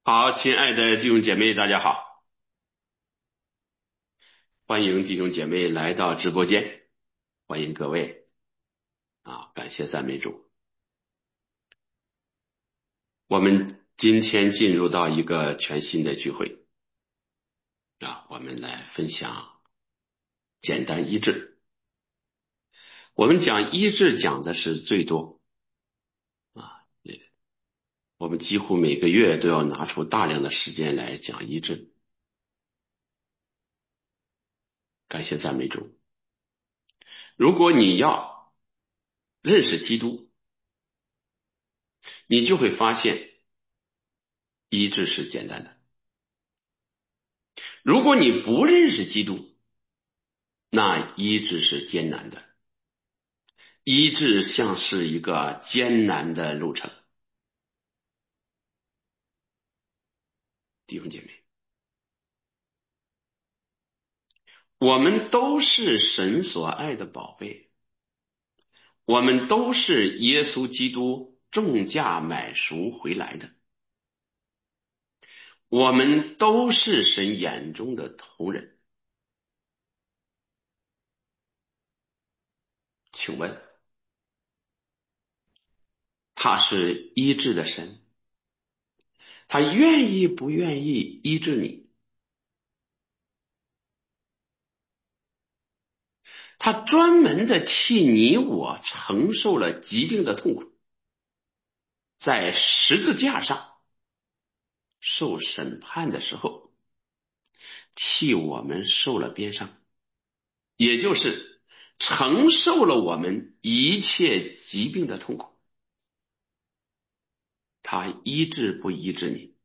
好，亲爱的弟兄姐妹，大家好，欢迎弟兄姐妹来到直播间，欢迎各位感谢赞美主。我们今天进入到一个全新的聚会我们来分享简单医治。我们讲医治讲的是最多我们几乎每个月都要拿出大量的时间来讲医治。感谢赞美主。如果你要认识基督，你就会发现医治是简单的。如果你不认识基督，那医治是艰难的，医治像是一个艰难的路程。弟兄姐妹，我们都是神所爱的宝贝，我们都是耶稣基督重价买赎回来的，我们都是神眼中的同人。请问他是医治的神，他愿意不愿意医治你？他专门的替你我承受了疾病的痛苦，在十字架上受审判的时候，替我们受了鞭伤，也就是承受了我们一切疾病的痛苦。他医治不医治你？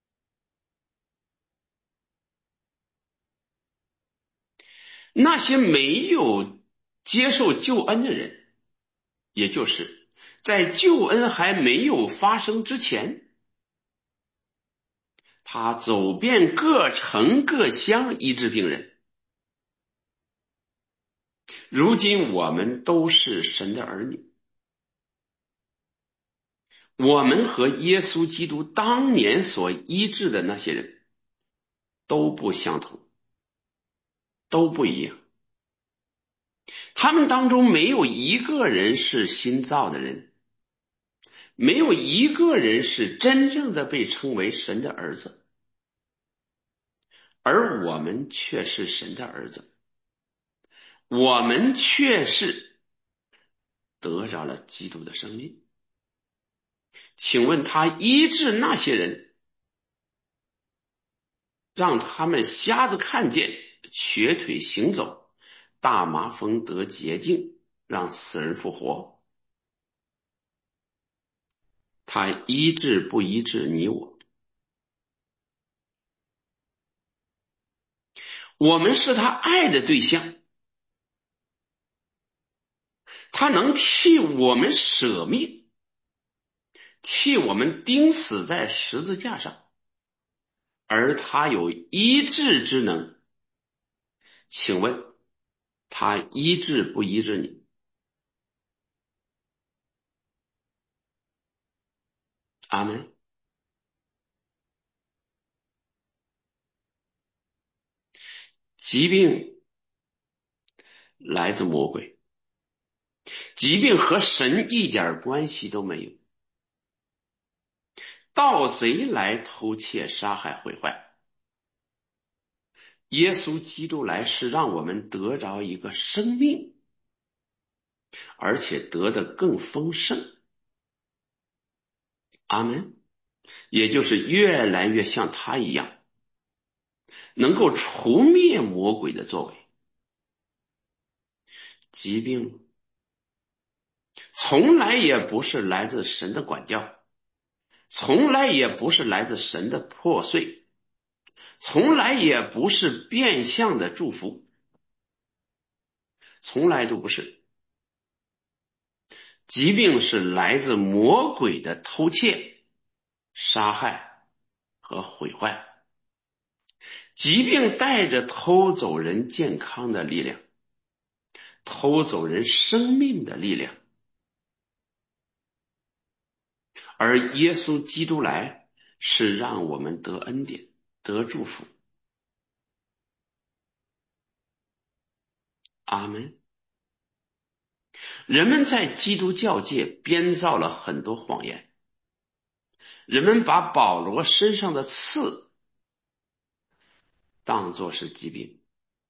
那些没有接受救恩的人，也就是在救恩还没有发生之前，他走遍各城各乡医治病人。如今我们都是神的儿女，我们和耶稣基督当年所医治的那些人都不相同，都不一样。他们当中没有一个人是新造的人，没有一个人是真正的被称为神的儿子，而我们却是神的儿子，我们却是得着了基督的生命。请问他医治那些人，让他们瞎子看见，瘸腿行走，大麻风得洁净，让死人复活，他医治不医治你我？我们是他爱的对象，他能替我们舍命，替我们钉死在十字架上，而他有医治之能。请问他医治不医治你？阿门。疾病来自魔鬼，疾病和神一点关系都没有。盗贼来偷窃杀害毁坏，耶稣基督来是让我们得着一个生命，而且得的更丰盛。阿门。也就是越来越像他一样，能够除灭魔鬼的作为。疾病从来也不是来自神的管教，从来也不是来自神的破碎，从来也不是变相的祝福，从来都不是。疾病是来自魔鬼的偷窃、杀害和毁坏。疾病带着偷走人健康的力量，偷走人生命的力量，而耶稣基督来是让我们得恩典，得祝福。阿门。人们在基督教界编造了很多谎言，人们把保罗身上的刺当作是疾病。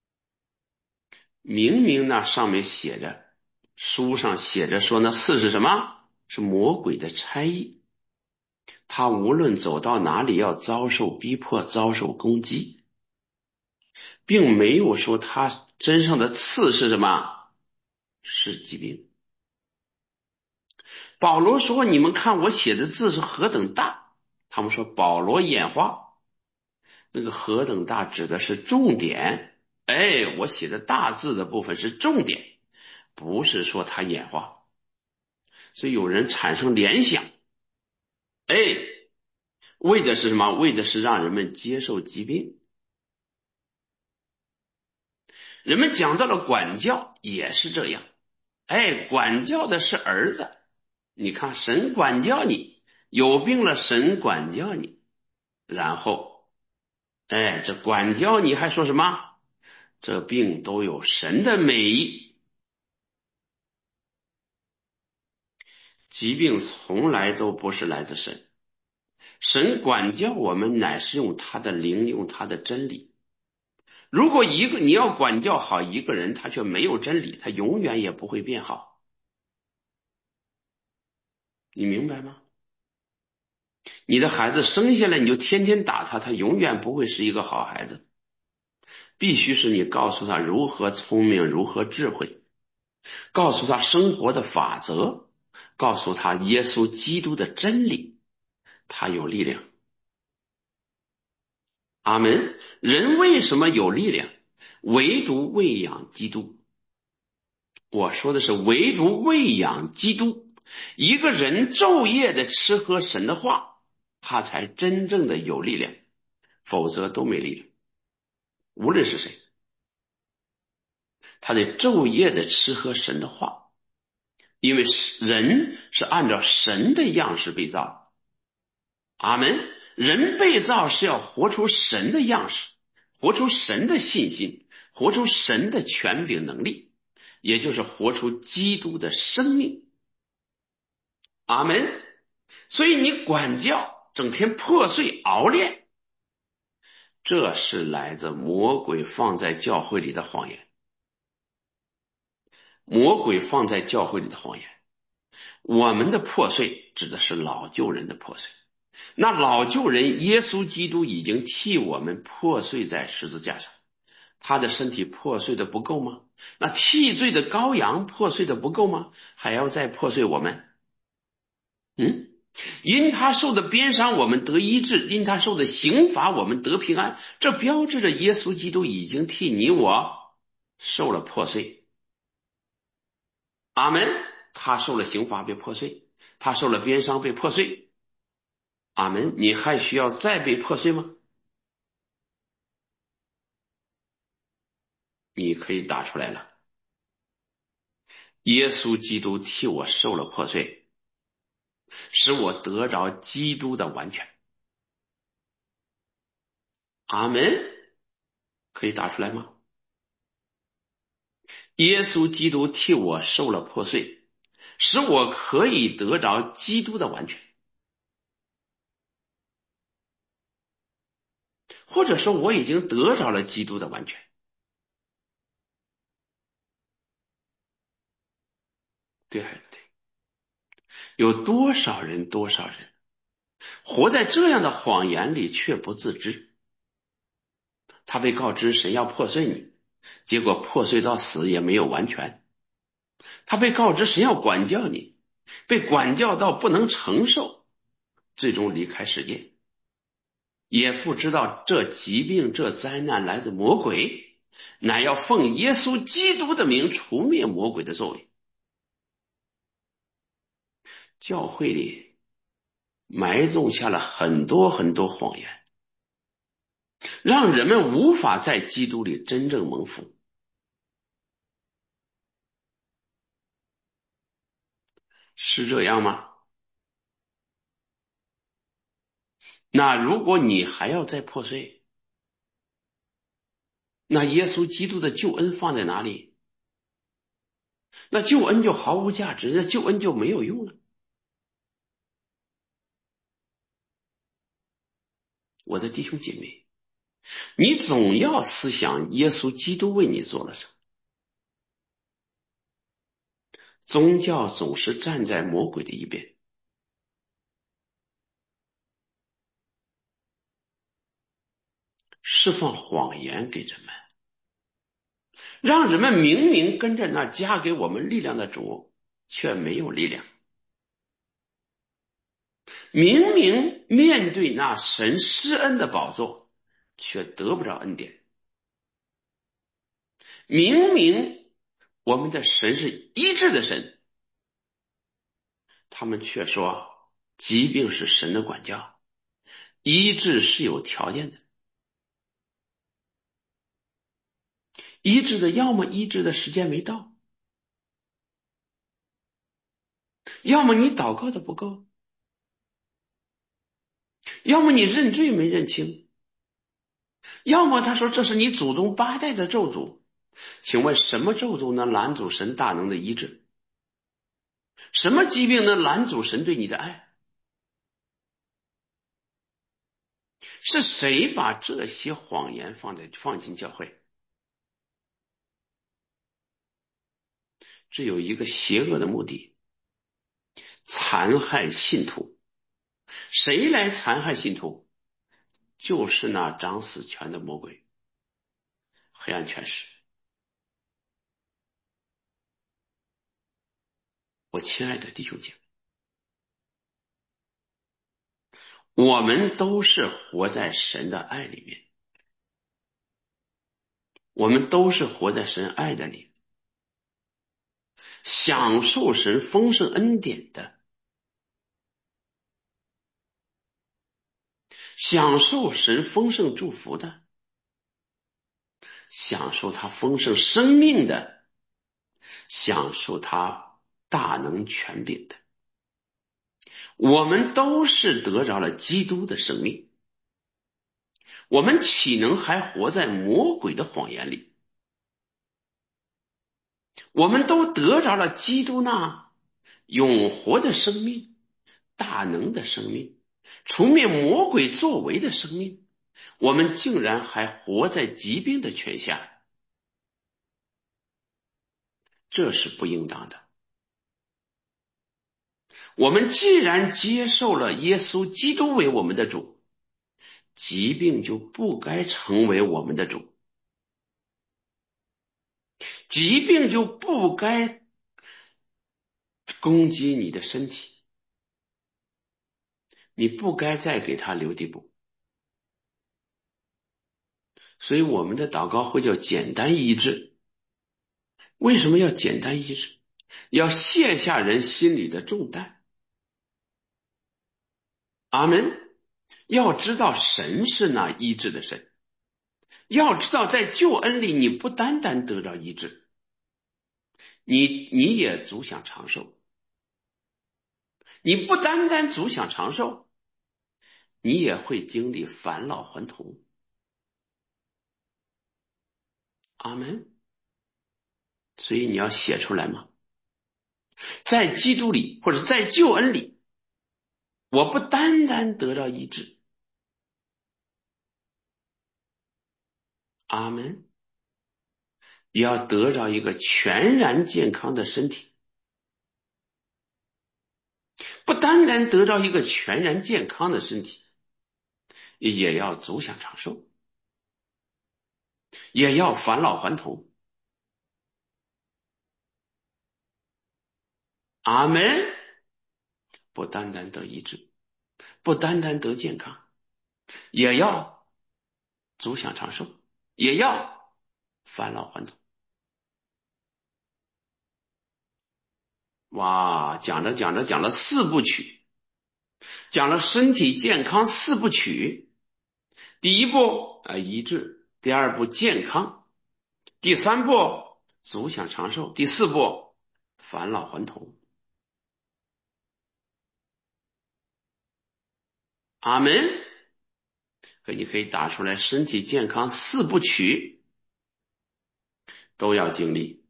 明明那上面写着，书上写着说那刺是什么？是魔鬼的差役。他无论走到哪里要遭受逼迫，遭受攻击，并没有说他身上的刺是什么？是疾病。保罗说：“你们看我写的字是何等大。”他们说保罗眼花，那个何等大指的是重点。哎，我写的大字的部分是重点，不是说他眼花。所以有人产生联想，哎，为的是什么？为的是让人们接受疾病。人们讲到了管教也是这样，哎，管教的是儿子。你看神管教你，有病了神管教你，然后哎，这管教你还说什么？这病都有神的美意。疾病从来都不是来自神，神管教我们乃是用他的灵，用他的真理。如果你要管教好一个人，他却没有真理，他永远也不会变好。你明白吗？你的孩子生下来你就天天打他，他永远不会是一个好孩子。必须是你告诉他如何聪明，如何智慧，告诉他生活的法则，告诉他耶稣基督的真理，他有力量。阿门。人为什么有力量？唯独喂养基督。我说的是唯独喂养基督。一个人昼夜的吃喝神的话，他才真正的有力量，否则都没力量。无论是谁，他得昼夜的吃喝神的话，因为人是按照神的样式被造的。阿门。人被造是要活出神的样式，活出神的信心，活出神的权柄能力，也就是活出基督的生命。阿门。所以你管教整天破碎熬练，这是来自魔鬼放在教会里的谎言。魔鬼放在教会里的谎言。我们的破碎指的是老旧人的破碎。那老旧人耶稣基督已经替我们破碎在十字架上，他的身体破碎的不够吗？那替罪的羔羊破碎的不够吗？还要再破碎我们。因他受的鞭伤我们得医治，因他受的刑罚我们得平安。这标志着耶稣基督已经替你我受了破碎。阿门。他受了刑罚被破碎，他受了鞭伤被破碎。阿门。你还需要再被破碎吗？你可以打出来了。耶稣基督替我受了破碎，使我得着基督的完全。阿门。可以打出来吗？耶稣基督替我受了破碎，使我可以得着基督的完全。或者说我已经得着了基督的完全。对还是不对？有多少人活在这样的谎言里却不自知？他被告知神要破碎你，结果破碎到死也没有完全。他被告知神要管教你，被管教到不能承受，最终离开世界。也不知道这疾病这灾难来自魔鬼，乃要奉耶稣基督的名除灭魔鬼的作为。教会里埋种下了很多很多谎言，让人们无法在基督里真正蒙福。是这样吗？ 那如果你还要再破碎，那耶稣基督的救恩放在哪里？那救恩就毫无价值，那救恩就没有用了。我的弟兄姐妹，你总要思想耶稣基督为你做了什么。宗教总是站在魔鬼的一边，释放谎言给人们，让人们明明跟着那加给我们力量的主，却没有力量；明明面对那神施恩的宝座，却得不着恩典；明明我们的神是医治的神，他们却说疾病是神的管教，医治是有条件的。医治的要么医治的时间没到，要么你祷告的不够，要么你认罪没认清，要么他说这是你祖宗8代的咒诅。请问什么咒诅能拦阻神大能的医治？什么疾病能拦阻神对你的爱？是谁把这些谎言放进教会？只有一个邪恶的目的，残害信徒。谁来残害信徒？就是那掌死权的魔鬼，黑暗权势。我亲爱的弟兄姐妹，我们都是活在神的爱里面，我们都是活在神爱的里面，享受神丰盛恩典的，享受神丰盛祝福的，享受他丰盛生命的，享受他大能权柄的。我们都是得着了基督的生命，我们岂能还活在魔鬼的谎言里？我们都得着了基督那永活的生命，大能的生命，除灭魔鬼作为的生命，我们竟然还活在疾病的权下，这是不应当的。我们既然接受了耶稣基督为我们的主，疾病就不该成为我们的主，疾病就不该攻击你的身体，你不该再给他留地步。所以我们的祷告会叫简单医治。为什么要简单医治？要卸下人心里的重担。阿们。要知道神是那医治的神，要知道在救恩里你不单单得到医治，你也足享长寿。你不单单足享长寿，你也会经历返老还童。阿们。所以你要写出来吗？在基督里或者在救恩里，我不单单得到医治。阿们。也要得着一个全然健康的身体，不单单得到一个全然健康的身体，也要足享长寿，也要返老还童。阿们。不单单得医治，不单单得健康，也要足享长寿，也要返老还童。哇，讲着讲着讲了4部曲，讲了身体健康4部曲。第1步医治，第2步健康，第3步足享长寿，第4步返老还童。阿们。 你可以打出来，身体健康四部曲都要经历，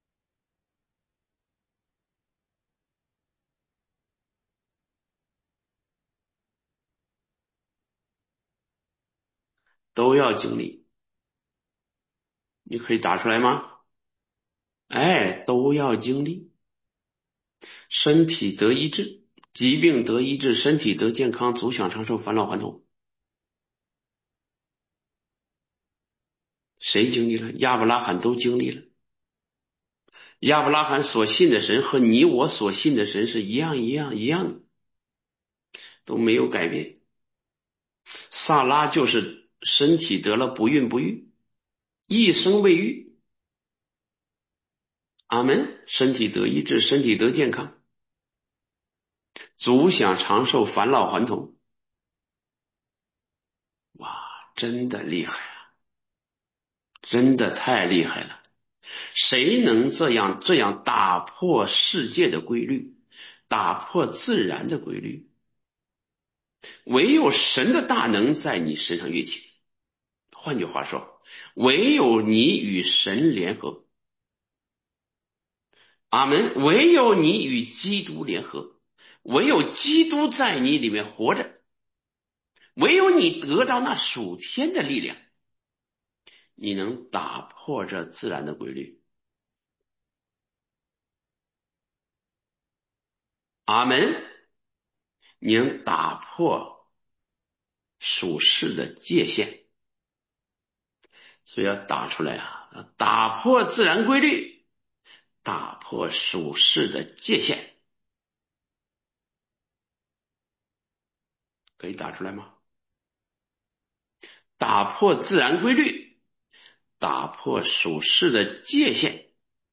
都要经历。你可以打出来吗？哎，都要经历。身体得医治，疾病得医治，身体得健康，足享长寿，返老还童。谁经历了？亚伯拉罕都经历了。亚伯拉罕所信的神和你我所信的神是一样的，都没有改变。萨拉就是身体得了不孕不育，一生未育。阿门。身体得医治，身体得健康，足享长寿，返老还童。哇，真的厉害啊，真的太厉害了。谁能这样打破世界的规律，打破自然的规律？唯有神的大能在你身上运行。换句话说，唯有你与神联合。阿门。唯有你与基督联合，唯有基督在你里面活着，唯有你得到那属天的力量，你能打破这自然的规律。阿门。你能打破属世的界限，所以要打出来啊！打破自然规律，打破属世的界限，可以打出来吗？打破自然规律，打破属世的界限。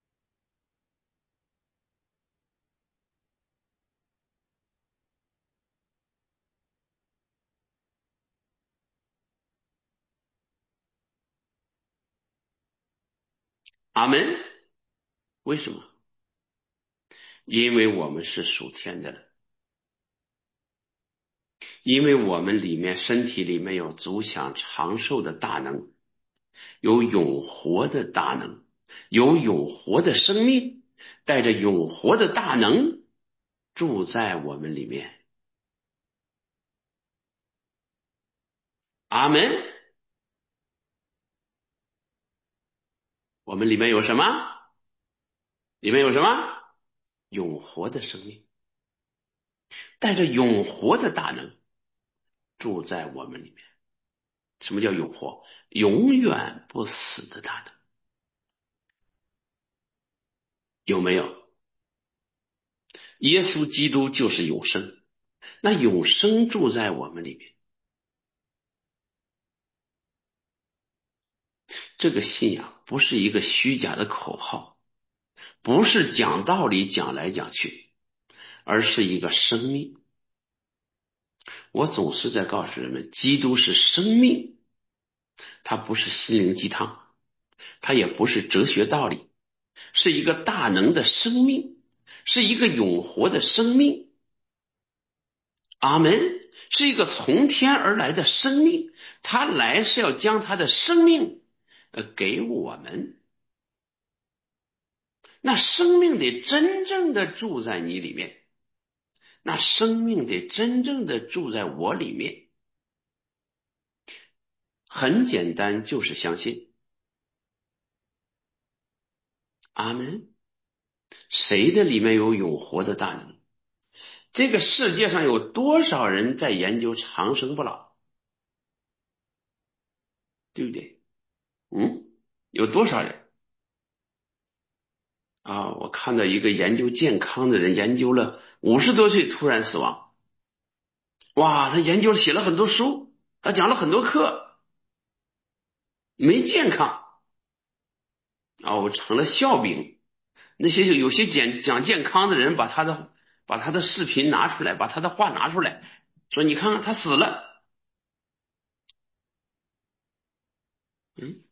阿门。为什么？因为我们是属天的了，因为我们里面身体里面有足享长寿的大能，有永活的大能，有永活的生命，带着永活的大能住在我们里面。阿门。我们里面有什么？里面有什么？永活的生命，带着永活的大能住在我们里面。什么叫永活？永远不死的大能。有没有？耶稣基督就是永生，那永生住在我们里面。这个信仰不是一个虚假的口号，不是讲道理讲来讲去，而是一个生命。我总是在告诉人们，基督是生命，它不是心灵鸡汤，它也不是哲学道理，是一个大能的生命，是一个永活的生命。阿门。是一个从天而来的生命，他来是要将他的生命给我们。那生命得真正的住在你里面，那生命得真正的住在我里面。很简单，就是相信。阿门。谁的里面有永活的大能？这个世界上有多少人在研究长生不老？对不对？有多少人啊？我看到一个研究健康的人，研究了50多岁突然死亡。哇，他研究写了很多书，他讲了很多课，没健康啊，我成了笑柄。那些有些讲健康的人，把他的视频拿出来，把他的话拿出来，说你看看他死了。嗯，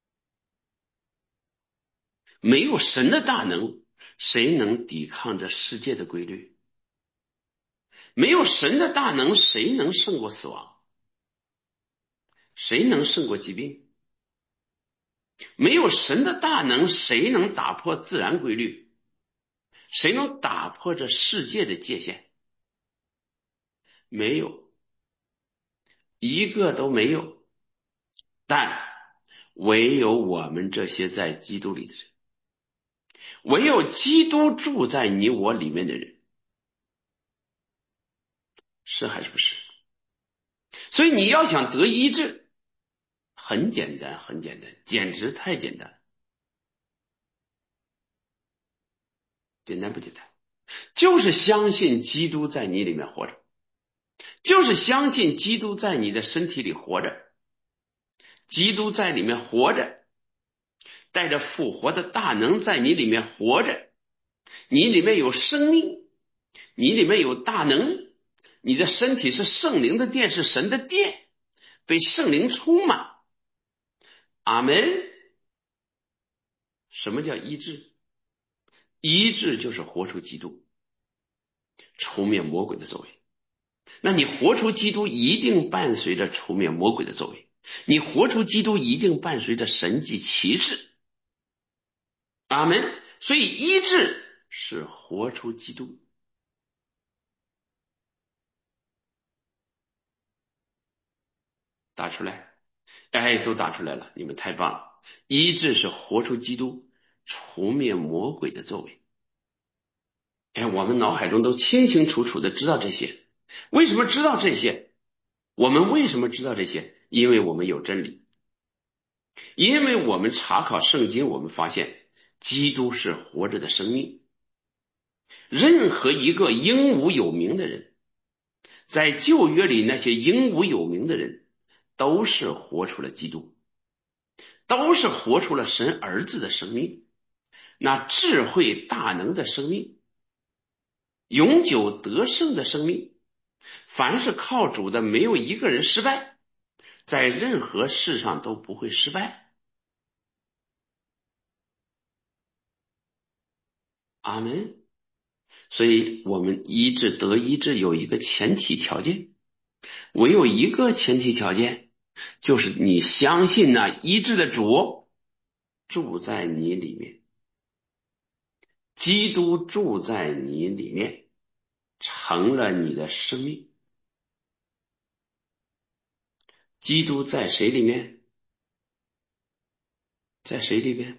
没有神的大能，谁能抵抗这世界的规律？没有神的大能，谁能胜过死亡？ 谁能胜过疾病？没有神的大能，谁能打破自然规律？谁能打破这世界的界限？没有，一个都没有。但唯有我们这些在基督里的人，唯有基督住在你我里面的人，是还是不是？所以你要想得医治，很简单，很简单，简直太简单。简单不简单？就是相信基督在你里面活着，就是相信基督在你的身体里活着，基督在里面活着，带着复活的大能在你里面活着，你里面有生命，你里面有大能，你的身体是圣灵的殿，是神的殿，被圣灵充满。阿门。什么叫医治？医治就是活出基督，除灭魔鬼的作为。那你活出基督一定伴随着除灭魔鬼的作为，你活出基督一定伴随着神迹奇事。阿门。所以医治是活出基督。打出来，哎，都打出来了，你们太棒了。医治是活出基督，除灭魔鬼的作为。哎，我们脑海中都清清楚楚的知道这些。为什么知道这些？我们为什么知道这些？因为我们有真理，因为我们查考圣经，我们发现基督是活着的生命。任何一个英武有名的人，在旧约里那些英武有名的人，都是活出了基督，都是活出了神儿子的生命，那智慧大能的生命，永久得胜的生命。凡是靠主的，没有一个人失败，在任何事上都不会失败。阿门。所以我们医治得医治有一个前提条件，唯有一个前提条件，就是你相信那医治的主住在你里面，基督住在你里面，成了你的生命。基督在谁里面？在谁里面？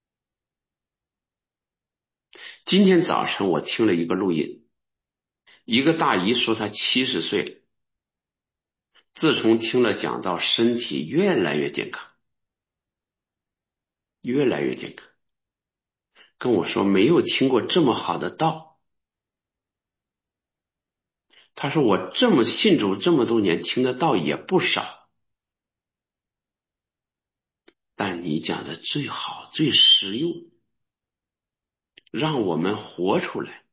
今天早晨我听了一个录音，一个大姨说她70岁了，自从听了讲道，身体越来越健康，越来越健康。跟我说没有听过这么好的道。他说我这么信主这么多年，听的道也不少，但你讲的最好最实用，让我们活出来。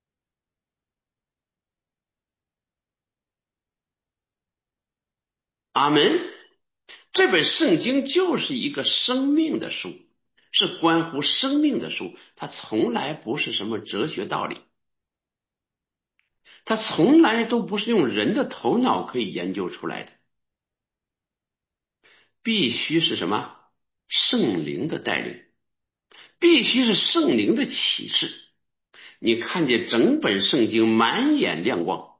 阿门。这本圣经就是一个生命的书，是关乎生命的书，它从来不是什么哲学道理，它从来都不是用人的头脑可以研究出来的，必须是什么？圣灵的带领，必须是圣灵的启示。你看见整本圣经满眼亮光。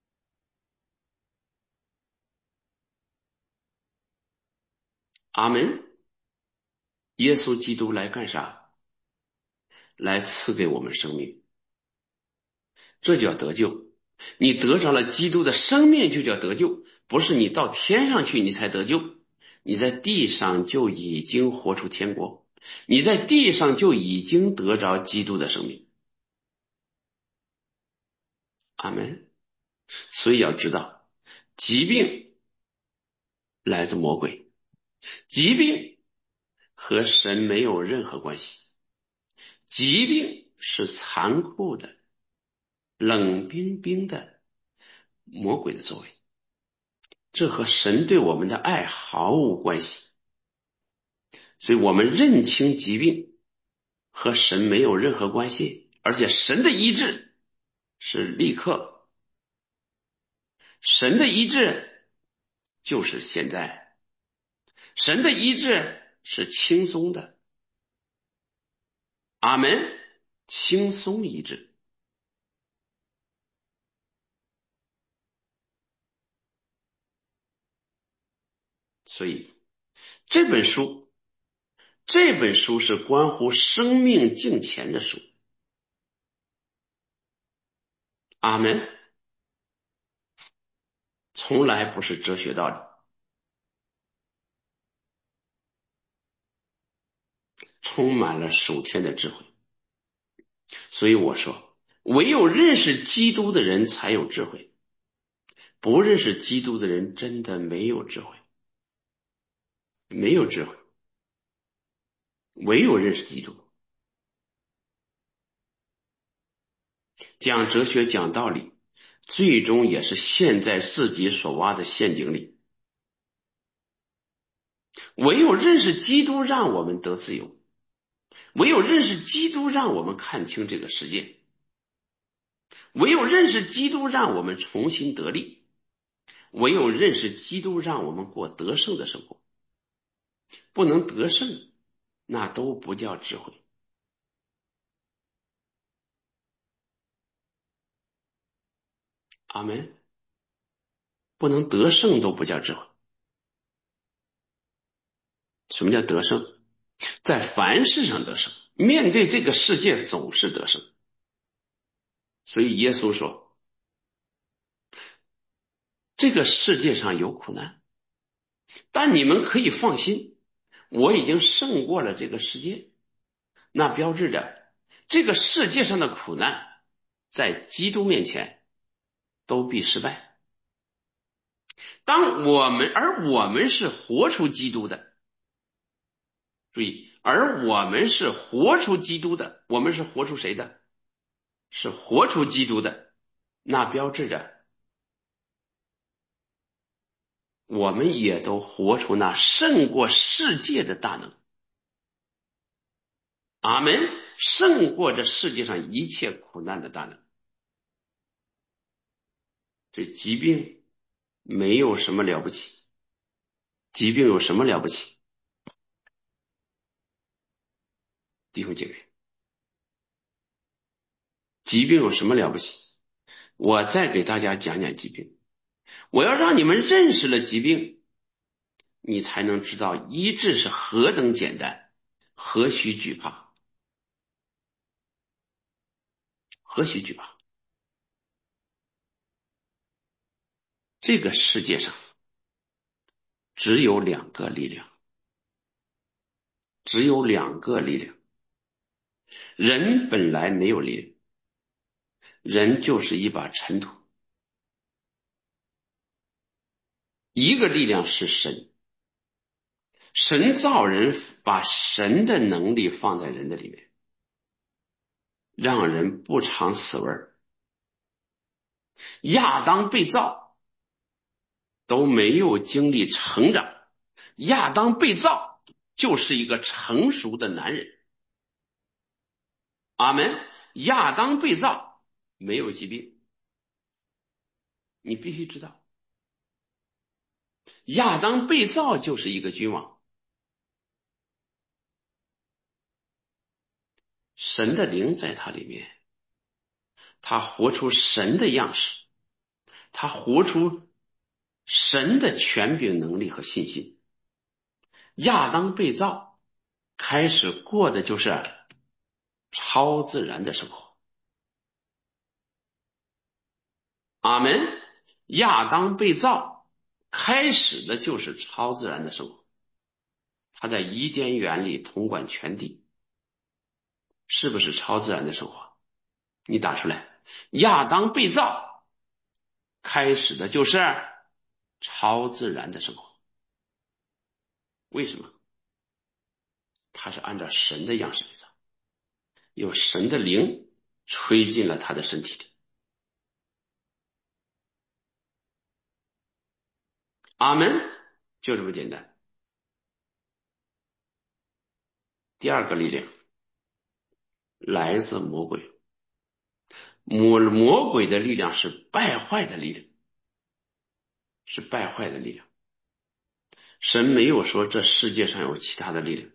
阿门。耶稣基督来干啥？来赐给我们生命，这叫得救。你得着了基督的生命就叫得救，不是你到天上去你才得救，你在地上就已经活出天国，你在地上就已经得着基督的生命。阿门。所以要知道，疾病来自魔鬼，疾病和神没有任何关系，疾病是残酷的、冷冰冰的魔鬼的作为，这和神对我们的爱毫无关系。所以我们认清疾病和神没有任何关系，而且神的医治是立刻，神的医治就是现在。 神的医治是轻松的，阿门，轻松医治。所以这本书是关乎生命敬虔的书，阿门，从来不是哲学道理，充满了属天的智慧。所以我说，唯有认识基督的人才有智慧，不认识基督的人真的没有智慧，没有智慧，唯有认识基督。讲哲学讲道理，最终也是陷在自己所挖的陷阱里。唯有认识基督让我们得自由，唯有认识基督让我们看清这个世界，唯有认识基督让我们重新得力，唯有认识基督让我们过得胜的生活。不能得胜，那都不叫智慧。阿门。不能得胜都不叫智慧。什么叫得胜？在凡事上得胜，面对这个世界总是得胜。所以耶稣说，这个世界上有苦难，但你们可以放心，我已经胜过了这个世界。那标志着这个世界上的苦难在基督面前都必失败。而我们是活出基督的，注意，而我们是活出基督的，我们是活出谁的？是活出基督的，那标志着我们也都活出那胜过世界的大能。阿门，胜过这世界上一切苦难的大能。这疾病没有什么了不起，疾病有什么了不起？弟兄姐妹，疾病有什么了不起？我再给大家讲讲疾病，我要让你们认识了疾病，你才能知道医治是何等简单，何须惧怕，何须惧怕。这个世界上只有两个力量，只有两个力量。人本来没有力量，人就是一把尘土。一个力量是神，神造人，把神的能力放在人的里面，让人不尝死味儿。亚当被造都没有经历成长，亚当被造就是一个成熟的男人。阿门。亚当被造没有疾病，你必须知道，亚当被造就是一个君王。神的灵在他里面，他活出神的样式，他活出神的权柄能力和信心。亚当被造开始过的就是超自然的生活。阿门。亚当被造开始的就是超自然的生活，他在伊甸园里统管全地，是不是超自然的生活？你打出来，亚当被造开始的就是超自然的生活。为什么？他是按照神的样式被造，有神的灵吹进了他的身体里。阿门，就这么简单。第二个力量来自魔鬼，魔鬼的力量是败坏的力量，是败坏的力量。 神没有说这世界上有其他的力量。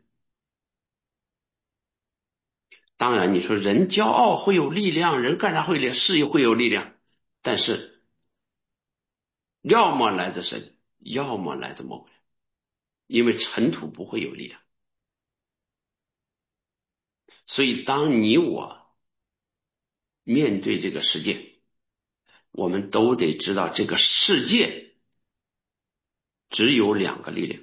当然你说人骄傲会有力量，人干啥会有力量，是会有力量，但是要么来自神，要么来自魔鬼，因为尘土不会有力量。所以当你我面对这个世界，我们都得知道这个世界只有两个力量，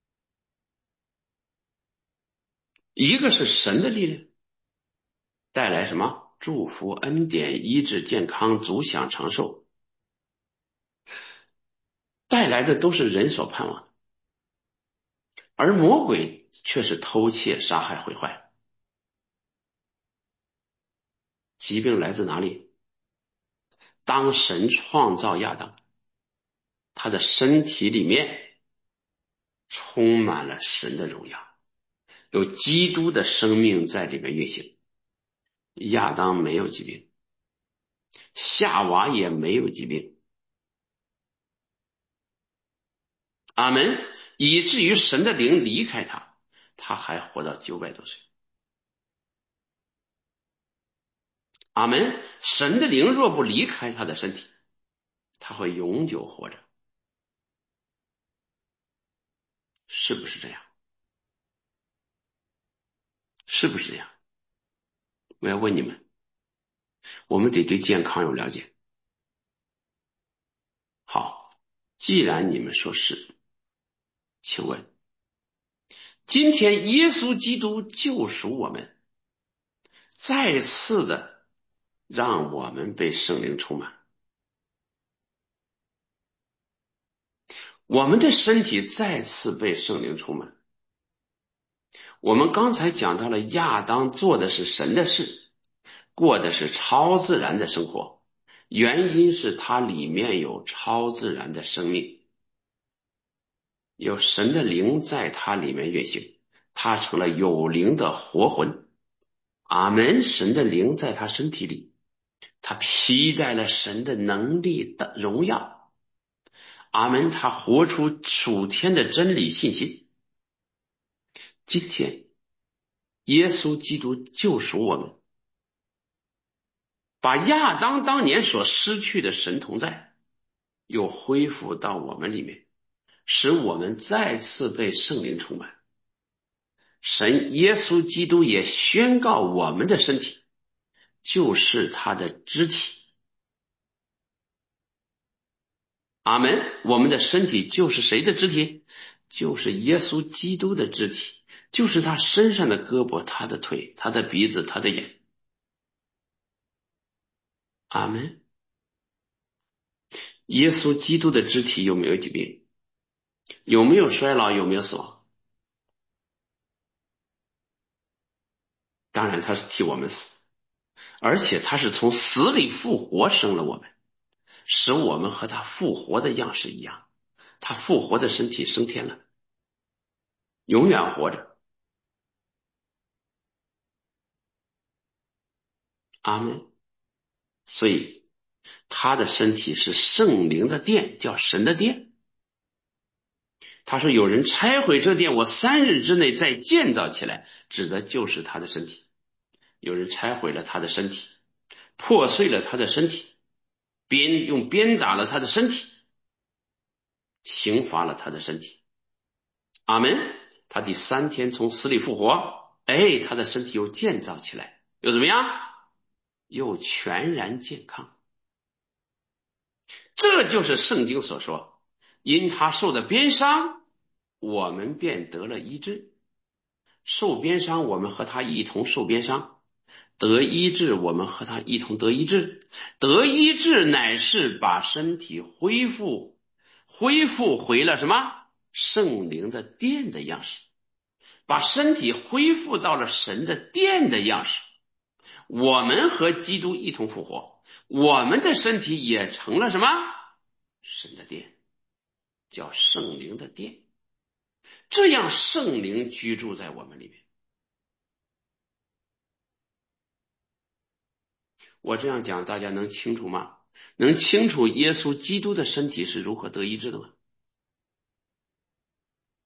一个是神的力量，带来什么祝福、恩典、医治、健康、足享、长寿，带来的都是人所盼望的，而魔鬼却是偷窃、杀害、毁坏。疾病来自哪里？当神创造亚当，他的身体里面充满了神的荣耀，有基督的生命在里面运行。亚当没有疾病，夏娃也没有疾病，阿门。以至于神的灵离开他，他还活到900多岁，阿门。神的灵若不离开他的身体，他会永久活着，是不是这样？是不是这样？我要问你们，我们得对健康有了解。好，既然你们说是，请问今天耶稣基督救赎我们，再次的让我们被圣灵充满，我们的身体再次被圣灵充满。我们刚才讲到了亚当做的是神的事，过的是超自然的生活，原因是他里面有超自然的生命，有神的灵在他里面运行，他成了有灵的活魂。阿门。神的灵在他身体里，他披戴了神的能力的荣耀。阿门。他活出属天的真理信心。今天耶稣基督救赎我们，把亚当当年所失去的神同在又恢复到我们里面，使我们再次被圣灵充满。神耶稣基督也宣告我们的身体就是他的肢体。阿门。我们的身体就是谁的肢体？就是耶稣基督的肢体，就是他身上的胳膊、他的腿、他的鼻子、他的眼。阿门。耶稣基督的肢体有没有疾病？有没有衰老？有没有死亡？当然他是替我们死，而且他是从死里复活生了我们，使我们和他复活的样式一样。他复活的身体升天了，永远活着。阿门。所以他的身体是圣灵的殿，叫神的殿。他说有人拆毁这殿，我3日之内再建造起来，指的就是他的身体。有人拆毁了他的身体，破碎了他的身体，用鞭打了他的身体，刑罚了他的身体。阿门。他第3天从死里复活，他的身体又建造起来，又怎么样？又全然健康。这就是圣经所说，因他受的鞭伤，我们便得了医治。受鞭伤，我们和他一同受鞭伤；得医治，我们和他一同得医治。得医治乃是把身体恢复回了什么？圣灵的殿的样式，把身体恢复到了神的殿的样式。我们和基督一同复活，我们的身体也成了什么？神的殿，叫圣灵的殿。这样圣灵居住在我们里面。我这样讲大家能清楚吗？能清楚耶稣基督的身体是如何得医治的吗？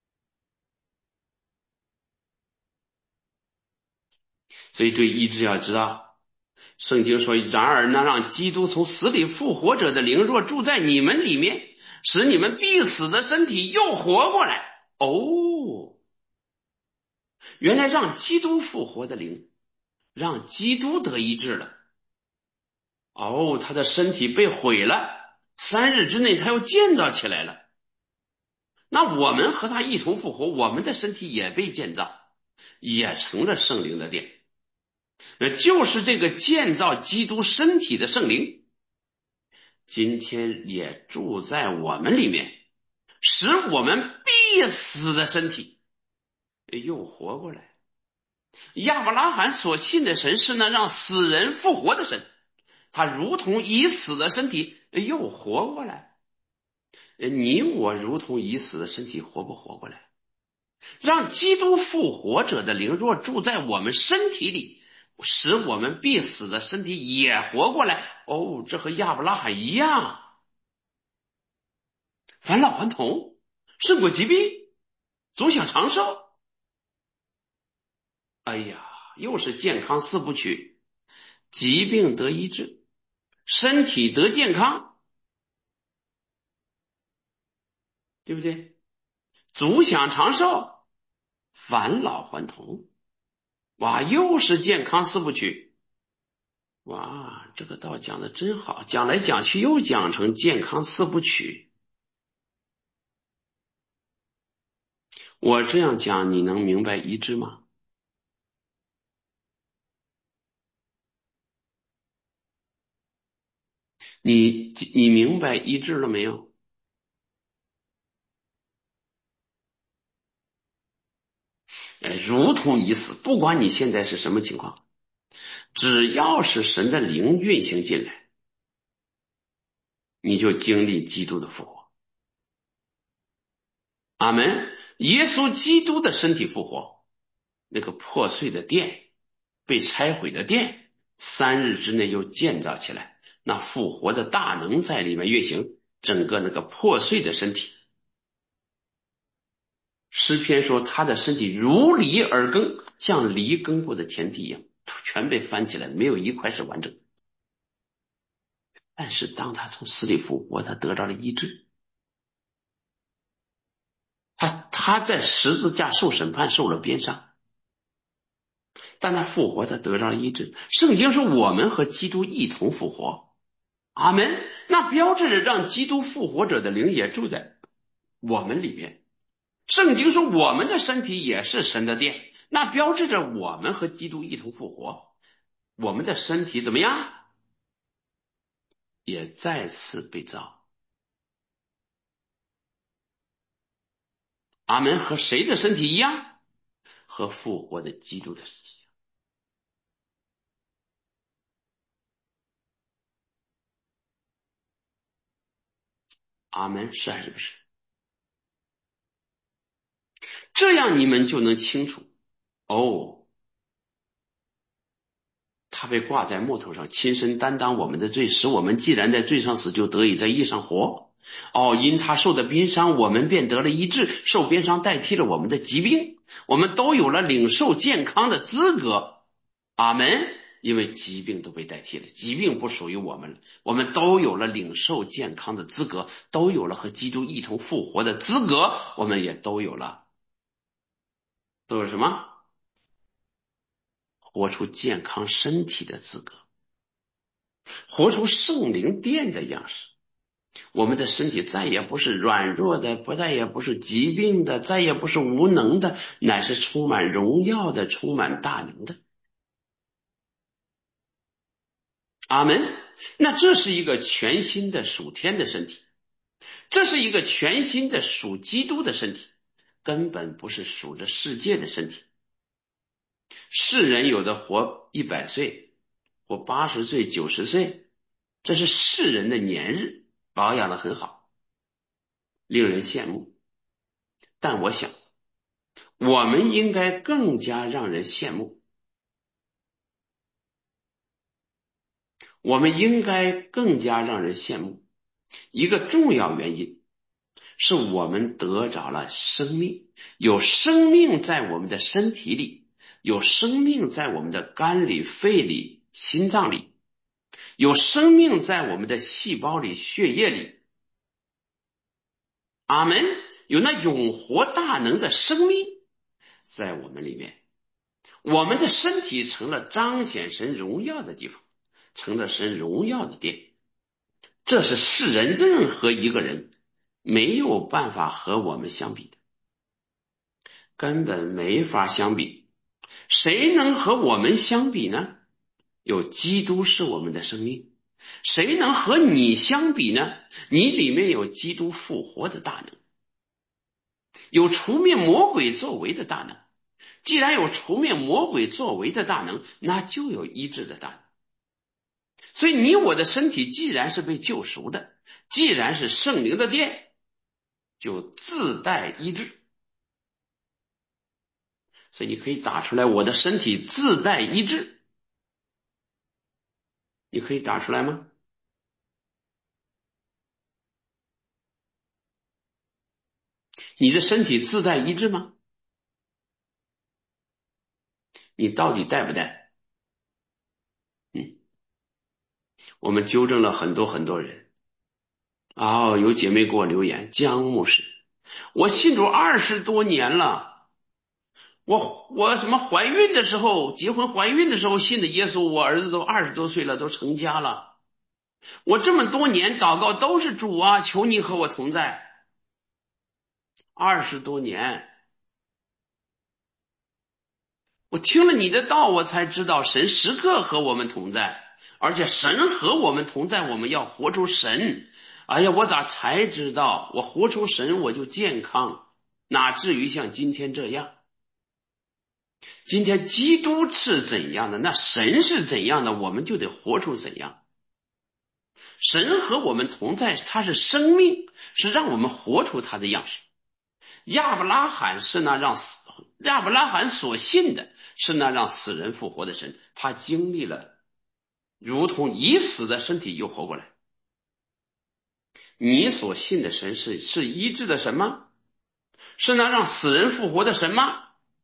所以对医治要知道，圣经说，然而那让基督从死里复活者的灵若住在你们里面，使你们必死的身体又活过来。哦，原来让基督复活的灵，让基督得医治了。哦，他的身体被毁了，3日之内他又建造起来了。那我们和他一同复活，我们的身体也被建造，也成了圣灵的殿。就是这个建造基督身体的圣灵，今天也住在我们里面，使我们必死的身体又活过来。亚伯拉罕所信的神是那让死人复活的神，他如同已死的身体又活过来。你我如同已死的身体活不活过来？让基督复活者的灵若住在我们身体里，使我们必死的身体也活过来。哦，这和亚伯拉罕一样，返老还童，胜过疾病，总享长寿。哎呀，又是健康四部曲，疾病得医治，身体得健康，对不对？总享长寿，返老还童。哇，又是健康四部曲。哇，这个道讲的真好，讲来讲去又讲成健康四部曲。我这样讲你能明白医治吗？你明白医治了没有？如同已死，不管你现在是什么情况，只要是神的灵运行进来，你就经历基督的复活。阿门。耶稣基督的身体复活，那个破碎的殿，被拆毁的殿，3日之内又建造起来，那复活的大能在里面运行，整个那个破碎的身体。诗篇说他的身体如犁而耕，像犁耕过的田地一样，全被翻起来，没有一块是完整。但是当他从死里复活，他得到了医治。他在十字架受审判，受了鞭伤，但他复活，他得到了医治。圣经说我们和基督一同复活，阿门。那标志着让基督复活者的灵也住在我们里面。圣经说我们的身体也是神的殿，那标志着我们和基督一同复活，我们的身体怎么样？也再次被造。阿门。和谁的身体一样？和复活的基督的身体一样。阿门。是还是不是？这样你们就能清楚哦，他被挂在木头上，亲身担当我们的罪，使我们既然在罪上死，就得以在义上活。哦，因他受的鞭伤，我们便得了医治，受鞭伤代替了我们的疾病，我们都有了领受健康的资格。阿门。因为疾病都被代替了，疾病不属于我们了，我们都有了领受健康的资格，都有了和基督一同复活的资格，我们也都有什么？活出健康身体的资格，活出圣灵殿的样式。我们的身体再也不是软弱的，再也不是疾病的，再也不是无能的，乃是充满荣耀的，充满大能的。阿门。那这是一个全新的属天的身体，这是一个全新的属基督的身体，根本不是属着世界的身体。世人有的活100岁，活80岁、90岁，这是世人的年日，保养的很好，令人羡慕。但我想，我们应该更加让人羡慕，我们应该更加让人羡慕。一个重要原因是我们得着了生命，有生命在我们的身体里， 有生命在我们的肝里、肺里、心脏里，有生命在我们的细胞里、血液里。阿门。有那永活大能的生命在我们里面，我们的身体成了彰显神荣耀的地方，成了神荣耀的殿。这是世人任何一个人没有办法和我们相比的，根本没法相比。谁能和我们相比呢？有基督是我们的生命。谁能和你相比呢？你里面有基督复活的大能，有除灭魔鬼作为的大能。既然有除灭魔鬼作为的大能，那就有医治的大能。所以你我的身体既然是被救赎的，既然是圣灵的殿，就自带医治。所以你可以打出来，我的身体自带医治。你可以打出来吗？你的身体自带医治吗？你到底带不带？我们纠正了很多人。有姐妹给我留言，江牧师，我信主20多年了，我什么怀孕的时候，结婚怀孕的时候信的耶稣，我儿子都20多岁了，都成家了。我这么多年祷告都是主啊，求你和我同在。20多年，我听了你的道，我才知道神时刻和我们同在，而且神和我们同在，我们要活出神。哎呀，我咋才知道我活出神我就健康，哪至于像今天这样？今天基督是怎样的，那神是怎样的，我们就得活出怎样。神和我们同在，他是生命，是让我们活出他的样式。亚伯拉罕所信的是那让死人复活的神，他经历了如同已死的身体又活过来。你所信的神是医治的神吗？是那让死人复活的神吗？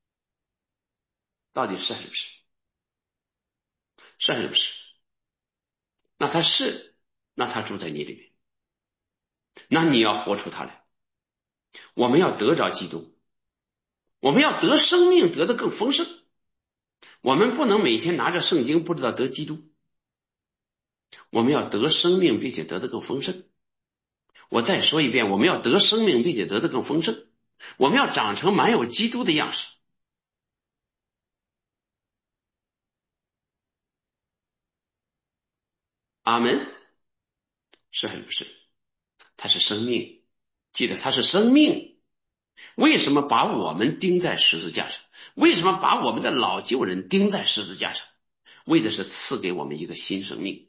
到底是还是不是？是还是不是？那他是，那他住在你里面，那你要活出他来。我们要得着基督，我们要得生命，得的更丰盛。我们不能每天拿着圣经不知道得基督，我们要得生命并且得的更丰盛。我再说一遍，我们要得生命并且得的更丰盛，我们要长成满有基督的样式。阿门。是还是不是？它是生命，记得它是生命。为什么把我们钉在十字架上？为什么把我们的老旧人钉在十字架上？为的是赐给我们一个新生命。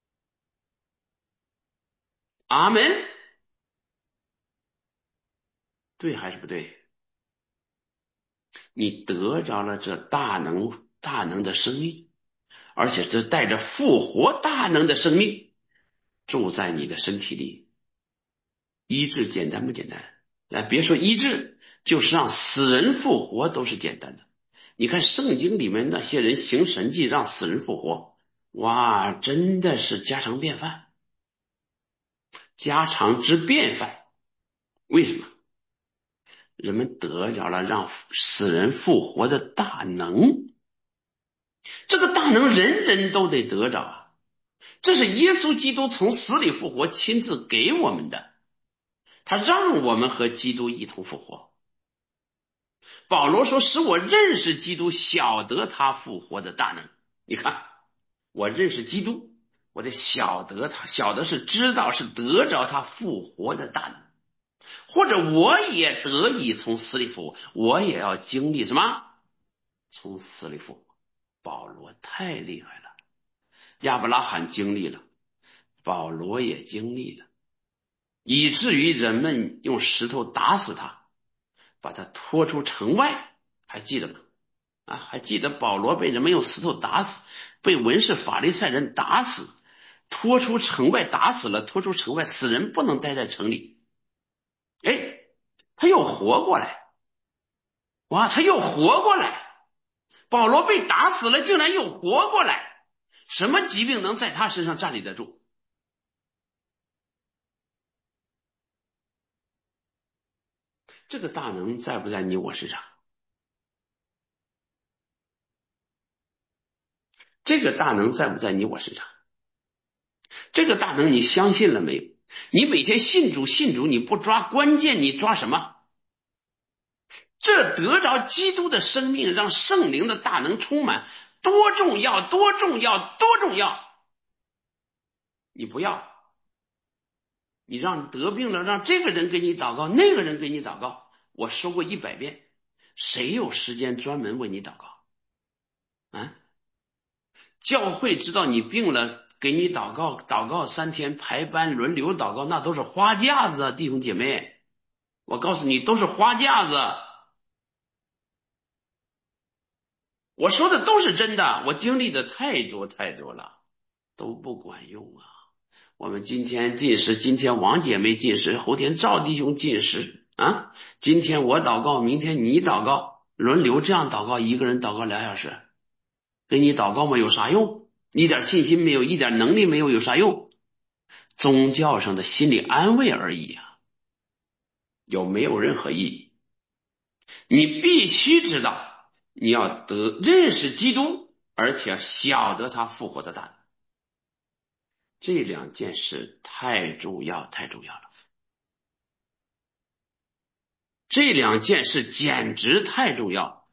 阿门。对还是不对？你得着了这大能的生命，而且是带着复活大能的生命住在你的身体里。医治简单不简单？别说医治，就是让死人复活都是简单的。你看圣经里面那些人行神迹让死人复活，哇，真的是家常便饭，家常之便饭。为什么？人们得着了让死人复活的大能，这个大能人人都得得着啊！这是耶稣基督从死里复活亲自给我们的，他让我们和基督一同复活。保罗说，使我认识基督，晓得他复活的大能。你看，我认识基督，我得晓得他，晓得是知道，是得着他复活的大能。或者我也得以从死里复活，我也要经历什么？从死里复活。保罗太厉害了，亚伯拉罕经历了，保罗也经历了，以至于人们用石头打死他，把他拖出城外，还记得吗？还记得保罗被人们用石头打死，被文士法利赛人打死，拖出城外，打死了，拖出城外，死人不能待在城里。他又活过来，哇，他又活过来， 保罗被打死了，竟然又活过来，什么疾病能在他身上站立得住？这个大能在不在你我身上？这个大能在不在你我身上？这个大能你相信了没有？你每天信主信主，你不抓关键，你抓什么？这得着基督的生命，让圣灵的大能充满，多重要，多重要，多重要！你不要，你让得病了，让这个人给你祷告，那个人给你祷告。我说过100遍，谁有时间专门为你祷告啊？教会知道你病了，给你祷告，祷告3天，排班轮流祷告，那都是花架子啊，弟兄姐妹，我告诉你，都是花架子。我说的都是真的，我经历的太多太多了，都不管用啊。我们今天进食，今天王姐妹进食，后天赵弟兄进食啊。今天我祷告，明天你祷告，轮流这样祷告，一个人祷告2小时，给你祷告吗？有啥用？一点信心没有，一点能力没有，有啥用？宗教上的心理安慰而已啊，有没有任何意义？你必须知道，你要认识基督，而且晓得他复活的大能。这2件事太重要，太重要了。这2件事简直太重要。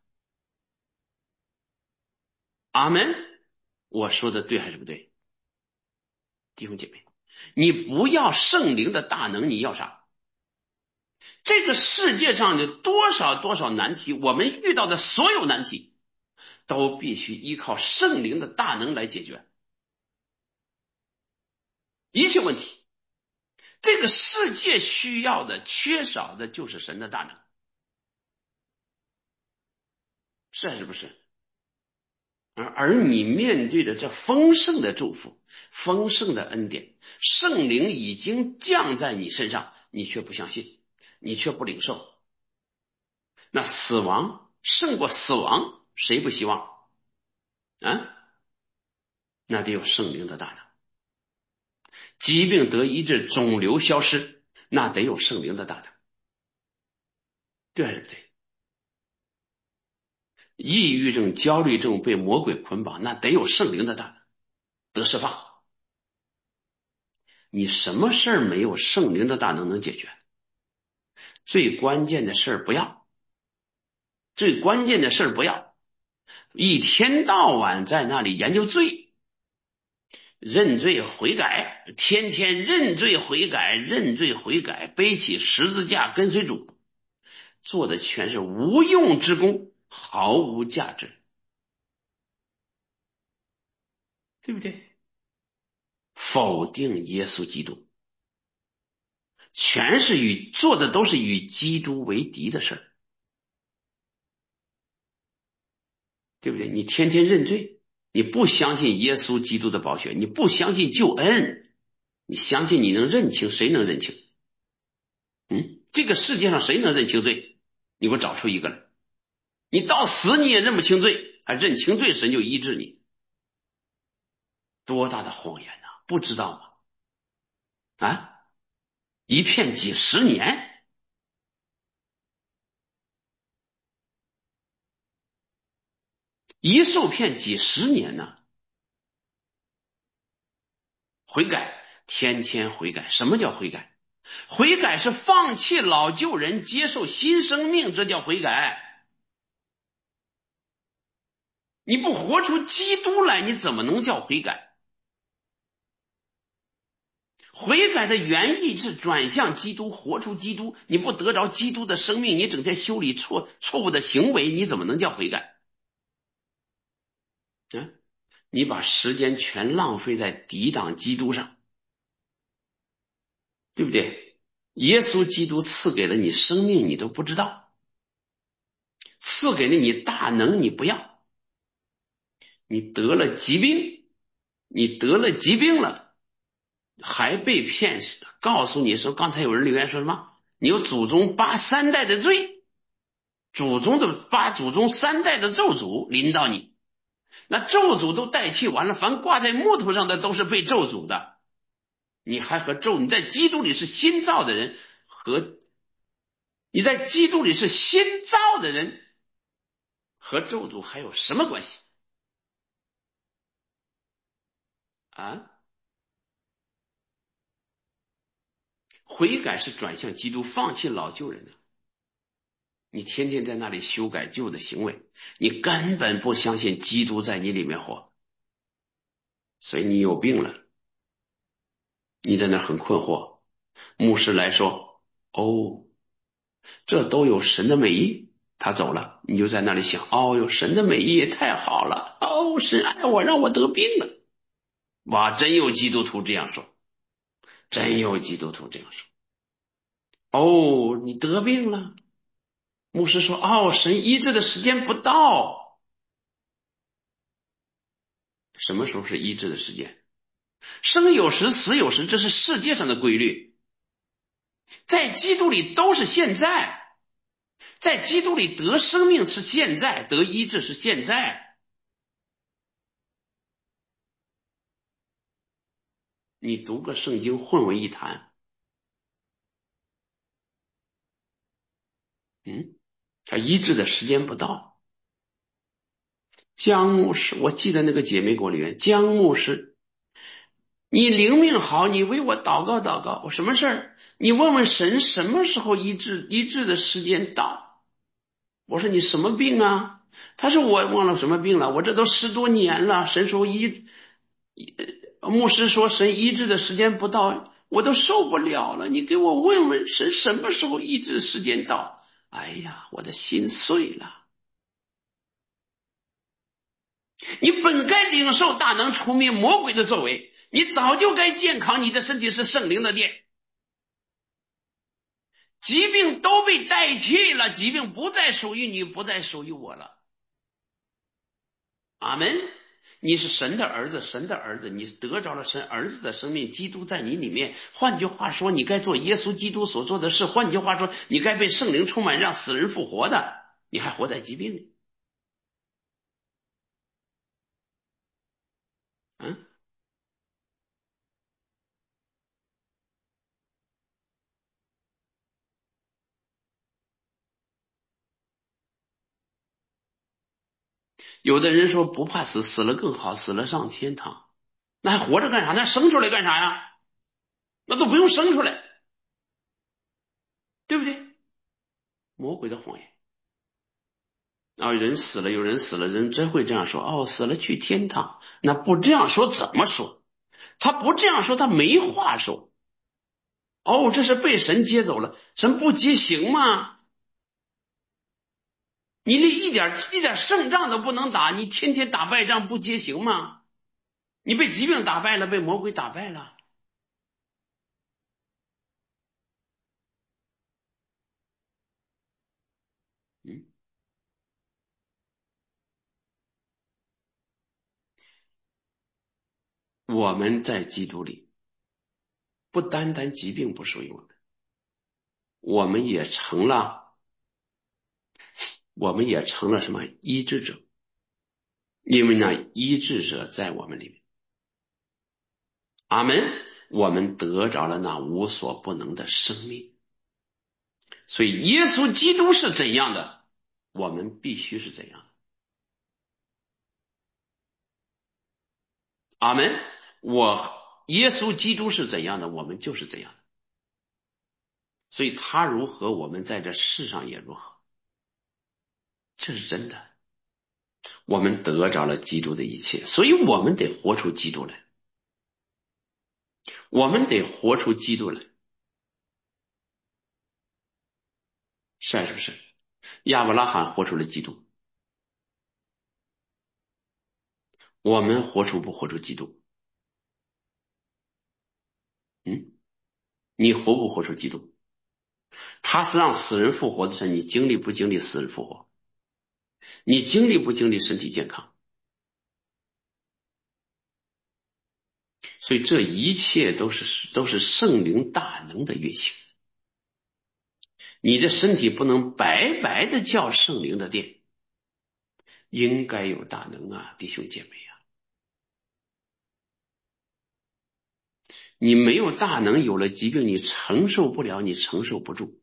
阿门。我说的对还是不对？弟兄姐妹，你不要圣灵的大能，你要啥？这个世界上有多少难题，我们遇到的所有难题都必须依靠圣灵的大能来解决一切问题。这个世界需要的、缺少的就是神的大能，是还是不是？而你面对的这丰盛的祝福、丰盛的恩典，圣灵已经降在你身上，你却不相信，你却不领受。那死亡胜过死亡，谁不希望啊？那得有圣灵的大能。疾病得医治，肿瘤消失，那得有圣灵的大能，对还是不对？抑郁症、焦虑症被魔鬼捆绑，那得有圣灵的大能，得释放。你什么事儿没有圣灵的大能能解决？最关键的事儿不要，最关键的事儿不要，一天到晚在那里研究罪，认罪悔改，天天认罪悔改，认罪悔改，背起十字架跟随主，做的全是无用之功，毫无价值，对不对？否定耶稣基督，全是做的都是与基督为敌的事儿，对不对？你天天认罪，你不相信耶稣基督的宝血，你不相信救恩，你相信你能认清，谁能认清？这个世界上谁能认清罪？你给我找出一个来。你到死你也认不清罪，还认清罪，神就医治你。多大的谎言呐！不知道吗？啊，一骗几十年，一受骗几十年呢？悔改，天天悔改。什么叫悔改？悔改是放弃老旧人，接受新生命，这叫悔改。你不活出基督来，你怎么能叫悔改？悔改的原意是转向基督，活出基督。你不得着基督的生命，你整天修理错误的行为，你怎么能叫悔改？你把时间全浪费在抵挡基督上，对不对？耶稣基督赐给了你生命，你都不知道，赐给了你大能，你不要，你得了疾病，你得了疾病了，还被骗，告诉你说，刚才有人留言说什么？你有祖宗8、3代的罪， 把祖宗3代的咒诅临到你，那咒诅都代替完了，凡挂在木头上的都是被咒诅的，你在基督里是新造的人，你在基督里是新造的人和咒诅还有什么关系啊？悔改是转向基督，放弃老旧人的。你天天在那里修改旧的行为，你根本不相信基督在你里面活，所以你有病了。你在那很困惑，牧师来说，哦，这都有神的美意。他走了，你就在那里想，哦，有神的美意也太好了，哦，神爱我，让我得病了。哇，真有基督徒这样说，真有基督徒这样说。哦，你得病了，牧师说，哦，神医治的时间不到。什么时候是医治的时间？生有时，死有时，这是世界上的规律。在基督里都是现在，在基督里得生命是现在，得医治是现在。你读个圣经混为一谈，他医治的时间不到。江牧师，我记得那个姐妹给我留言，江牧师，你灵命好，你为我祷告祷告。我什么事儿？你问问神什么时候医治，医治的时间到。我说你什么病啊？他说我忘了什么病了，我这都10多年了。神说牧师说神医治的时间不到，我都受不了了。你给我问问神什么时候医治的时间到？哎呀，我的心碎了。你本该领受大能除灭魔鬼的作为，你早就该健康，你的身体是圣灵的殿，疾病都被代替了，疾病不再属于你，不再属于我了。阿门。你是神的儿子，神的儿子，你得着了神儿子的生命，基督在你里面。换句话说，你该做耶稣基督所做的事。换句话说，你该被圣灵充满，让死人复活的。你还活在疾病里。嗯，有的人说不怕死，死了更好，死了上天堂。那还活着干啥？那生出来干啥呀？那都不用生出来，对不对？魔鬼的谎言啊！人死了，有人死了，人真会这样说哦，死了去天堂。那不这样说怎么说？他不这样说，他没话说。哦，这是被神接走了，神不接行吗？你这一点胜仗都不能打，你天天打败仗不接行吗？你被疾病打败了，被魔鬼打败了。嗯，我们在基督里，不单单疾病不属于我们，我们也成了什么医治者？因为呢，医治者在我们里面。阿门。我们得着了那无所不能的生命。所以耶稣基督是怎样的，我们必须是怎样的。阿门。耶稣基督是怎样的，我们就是怎样的。所以他如何，我们在这世上也如何，这是真的。我们得着了基督的一切，所以我们得活出基督来，我们得活出基督来，是不是？亚伯拉罕活出了基督，我们活出不活出基督？你活不活出基督？他是让死人复活的神，你经历不经历死人复活？你经历不经历身体健康？所以这一切都是圣灵大能的运行。 你的身体不能白白的叫圣灵的殿，应该有大能啊，弟兄姐妹啊！你没有大能，有了疾病，你承受不了，你承受不住；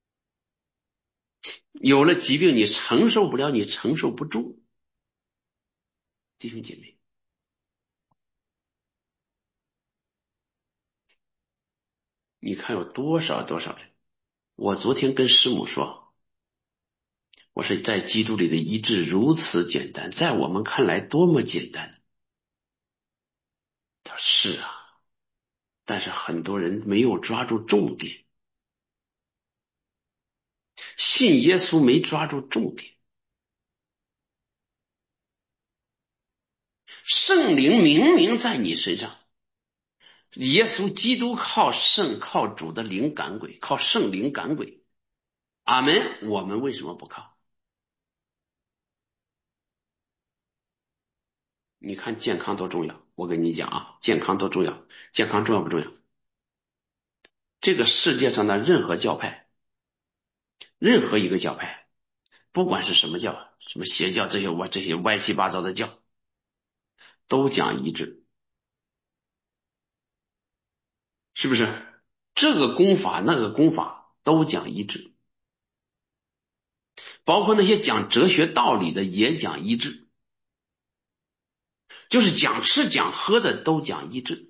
有了疾病，你承受不了，你承受不住。弟兄姐妹，你看有多少多少人？我昨天跟师母说，我说在基督里的医治如此简单，在我们看来多么简单。他说是啊，但是很多人没有抓住重点，信耶稣没抓住重点。圣灵明明在你身上，耶稣基督靠主的灵赶鬼，靠圣灵赶鬼。阿门。我们为什么不靠？你看健康多重要，我跟你讲啊，健康多重要，健康重要不重要？这个世界上的任何教派，任何一个教派，不管是什么教，什么邪教，这些歪七八糟的教，都讲医治，是不是？这个功法那个功法都讲医治，包括那些讲哲学道理的也讲医治，就是讲吃讲喝的都讲医治，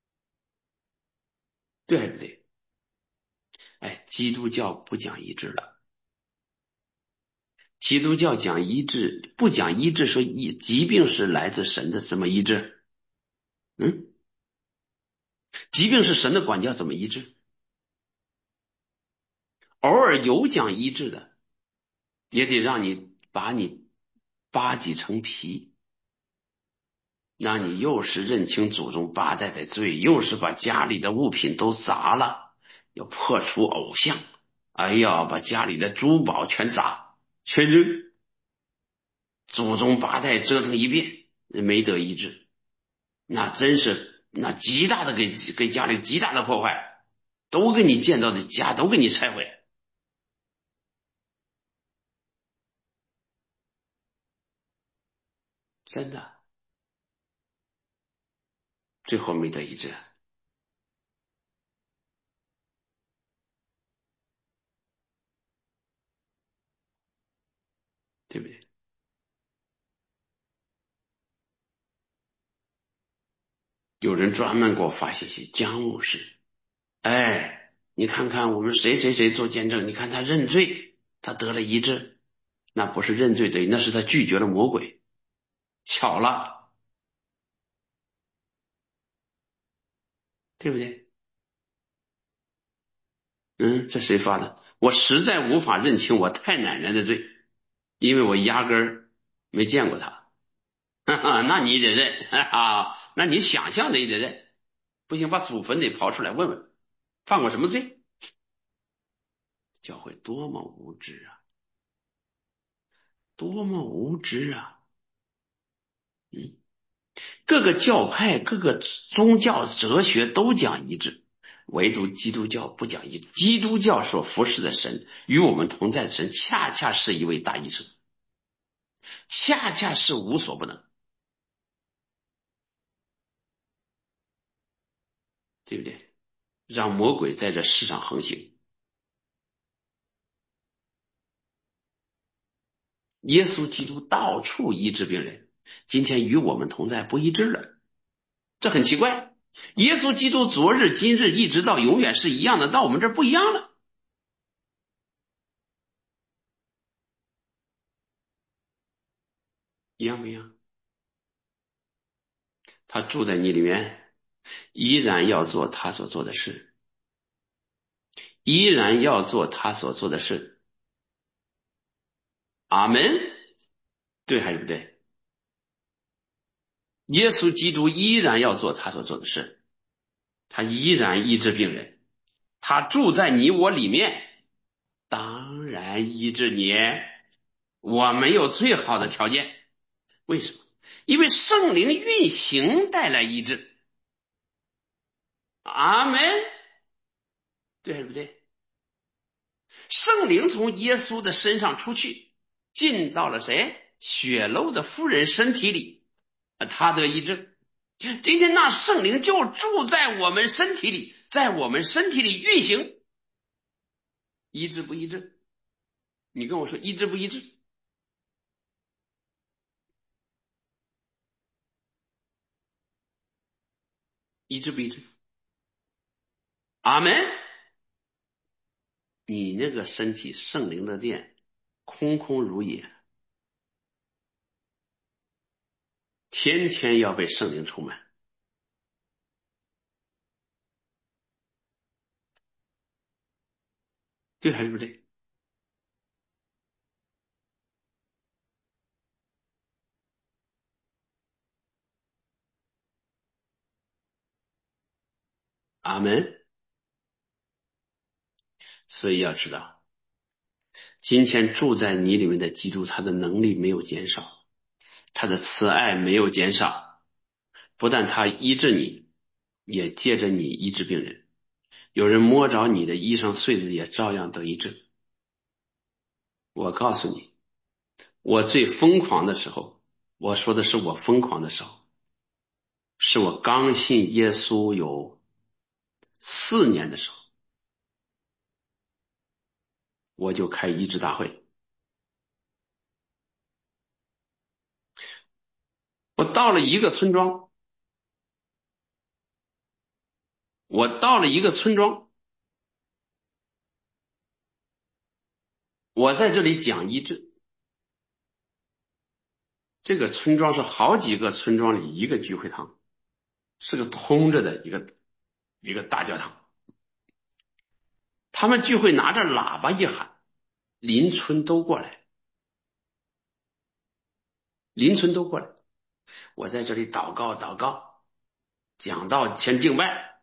对还是不对？哎，基督教不讲医治了。基督教讲医治，不讲医治，说疾病是来自神的，怎么医治？嗯，疾病是神的管教，怎么医治？偶尔有讲医治的，也得让你把你扒几层皮，让你又是认清祖宗八代的罪，又是把家里的物品都砸了，要破除偶像，哎呀，把家里的珠宝全砸全扔，祖宗八代折腾一遍，没得医治。那真是那极大的给家里极大的破坏，都给你建造的家都给你拆毁，真的，最后没得医治，对不对？有人专门给我发信息，姜牧师，哎，你看看我们谁谁谁做见证，你看他认罪，他得了医治，那不是认罪得，那是他拒绝了魔鬼，巧了，对不对？嗯，这谁发的？我实在无法认清我太奶奶的罪，因为我压根儿没见过她。哈哈，那你得认，哈哈，那你想象的也得认，不行，把祖坟得刨出来问问，犯过什么罪？教会多么无知啊，多么无知啊！嗯，各个教派、各个宗教哲学都讲一致，唯独基督教不讲一致。基督教所服侍的神，与我们同在的神，恰恰是一位大医生，恰恰是无所不能，对不对？让魔鬼在这世上横行。耶稣基督到处医治病人，今天与我们同在，不医治了，这很奇怪。耶稣基督昨日、今日一直到永远是一样的，到我们这儿不一样了，一样不一样？他住在你里面，依然要做他所做的事，依然要做他所做的事。阿门，对还是不对？耶稣基督依然要做他所做的事，他依然医治病人，他住在你我里面，当然医治你。我没有最好的条件，为什么？因为圣灵运行带来医治。阿门，对还是不对？ 圣灵从耶稣的身上出去，进到了谁？血漏的妇人身体里，他得医治。今天那圣灵就住在我们身体里，在我们身体里运行，医治不医治？你跟我说医治不医治？医治不医治？阿门。你那个身体圣灵的殿空空如也，天天要被圣灵充满，对还是不对？阿门。所以要知道，今天住在你里面的基督，他的能力没有减少，他的慈爱没有减少，不但他医治你，也借着你医治病人。有人摸着你的衣裳穗子，也照样得医治。我告诉你，我最疯狂的时候，我说的是我疯狂的时候，是我刚信耶稣有4年的时候，我就开医治大会。我到了一个村庄，我在这里讲医治。这个村庄是好几个村庄里一个聚会堂，是个通着的一个大教堂。他们聚会拿着喇叭一喊，邻村都过来，邻村都过来。我在这里祷告，讲道前敬拜，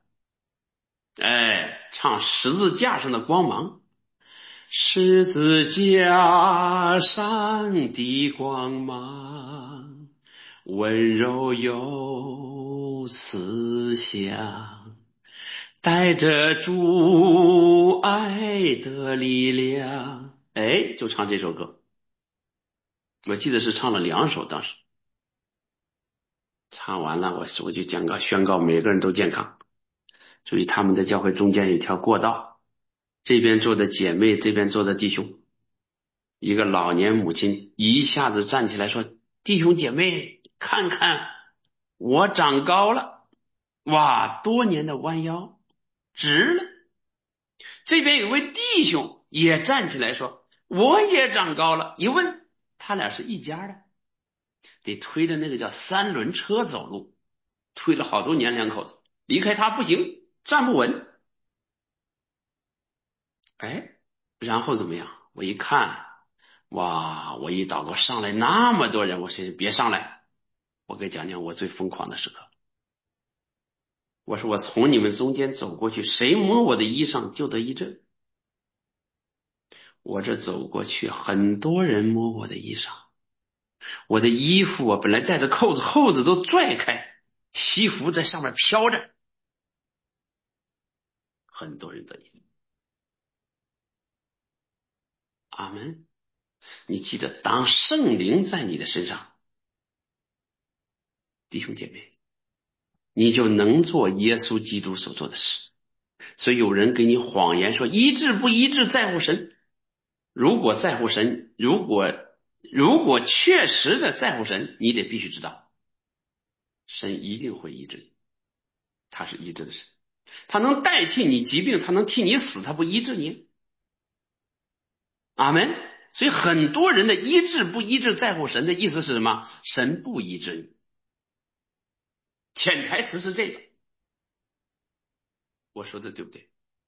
唱十字架上的光芒，十字架上的光芒，温柔又慈祥，带着主爱的力量。就唱这首歌。我记得是唱了2首，当时唱完了，我就宣告每个人都健康。注意，他们的教会中间有一条过道，这边坐的姐妹，这边坐的弟兄。一个老年母亲一下子站起来说：弟兄姐妹，看看我长高了，哇，多年的弯腰直了。这边有位弟兄也站起来说：我也长高了。一问，他俩是一家的，得推着那个叫3轮车走路，推了好多年，两口子离开他不行，站不稳。然后怎么样？我一看，哇，我一祷告上来那么多人，我说别上来，我给讲讲我最疯狂的时刻。我说我从你们中间走过去，谁摸我的衣裳就得医治。我这走过去，很多人摸我的衣裳，我的衣服本来带着扣子，扣子都拽开，西服在上面飘着，很多人得医治。阿门。你记得，当圣灵在你的身上，弟兄姐妹，你就能做耶稣基督所做的事。所以有人给你谎言说医治不医治在乎神，如果在乎神，如果确实的在乎神，你得必须知道，神一定会医治你，他是医治的神，他能代替你疾病，他能替你死，他不医治你。阿门。所以很多人的医治不医治在乎神的意思是什么？神不医治你，潜台词是这个。我说的对不对？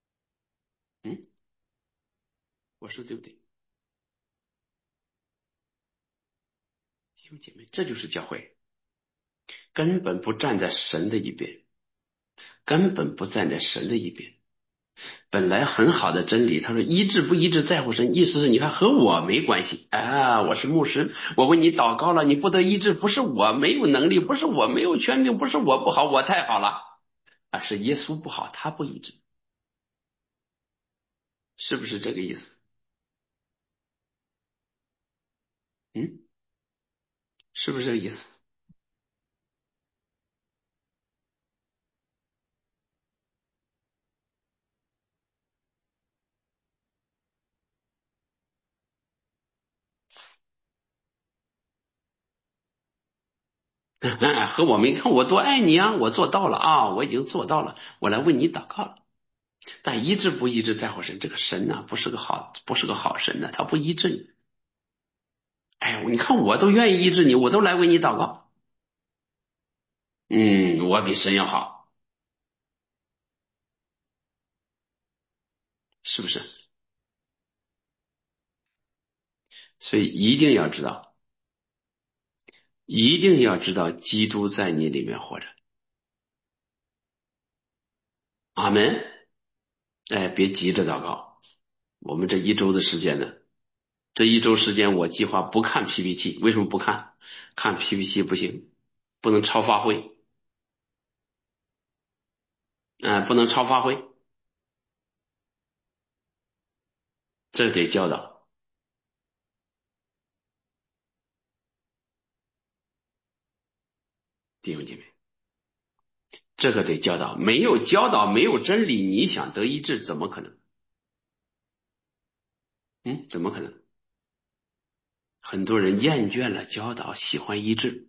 我说对不对？弟兄姐妹，这就是教会，根本不站在神的一边，根本不站在神的一边。本来很好的真理，他说医治不医治在乎神，意思是你看和我没关系啊，我是牧师，我为你祷告了，你不得医治，不是我没有能力，不是我没有权柄，不是我不好，我太好了是耶稣不好，他不医治，是不是这个意思？ 嗯，是不是这个意思？和我没看我多爱你啊，我做到了啊，我已经做到了，我来为你祷告了。但医治不医治在乎神，这个神呢、不是个好神呢、他不医治你。哎，你看我都愿意医治你，我都来为你祷告。我比神要好，是不是？所以一定要知道，基督在你里面活着。阿门。哎，别急着祷告。我们这一周的时间呢，这一周时间我计划不看 PPT，为什么不看？看 PPT 不行，不能超发挥，不能超发挥，这得教导弟兄姐妹，这个得教导，没有教导，没有真理，你想得医治怎么可能？怎么可能？很多人厌倦了教导，喜欢医治。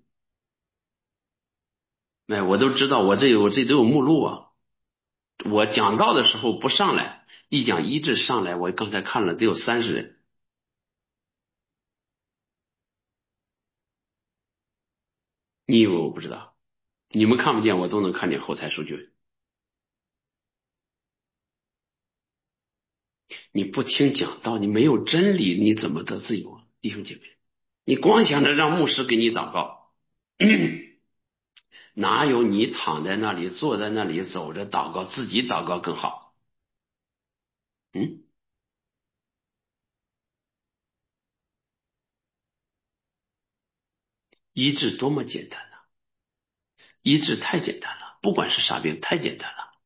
哎，我都知道，我这都有目录啊。我讲道的时候不上来，一讲医治上来，我刚才看了得有30人。你以为我不知道？你们看不见，我都能看见后台数据。你不听讲道，你没有真理，你怎么得自由啊，弟兄姐妹？你光想着让牧师给你祷告，哪有你躺在那里、坐在那里、走着祷告，自己祷告更好？嗯，医治多么简单啊！医治太简单了，不管是啥病，太简单了，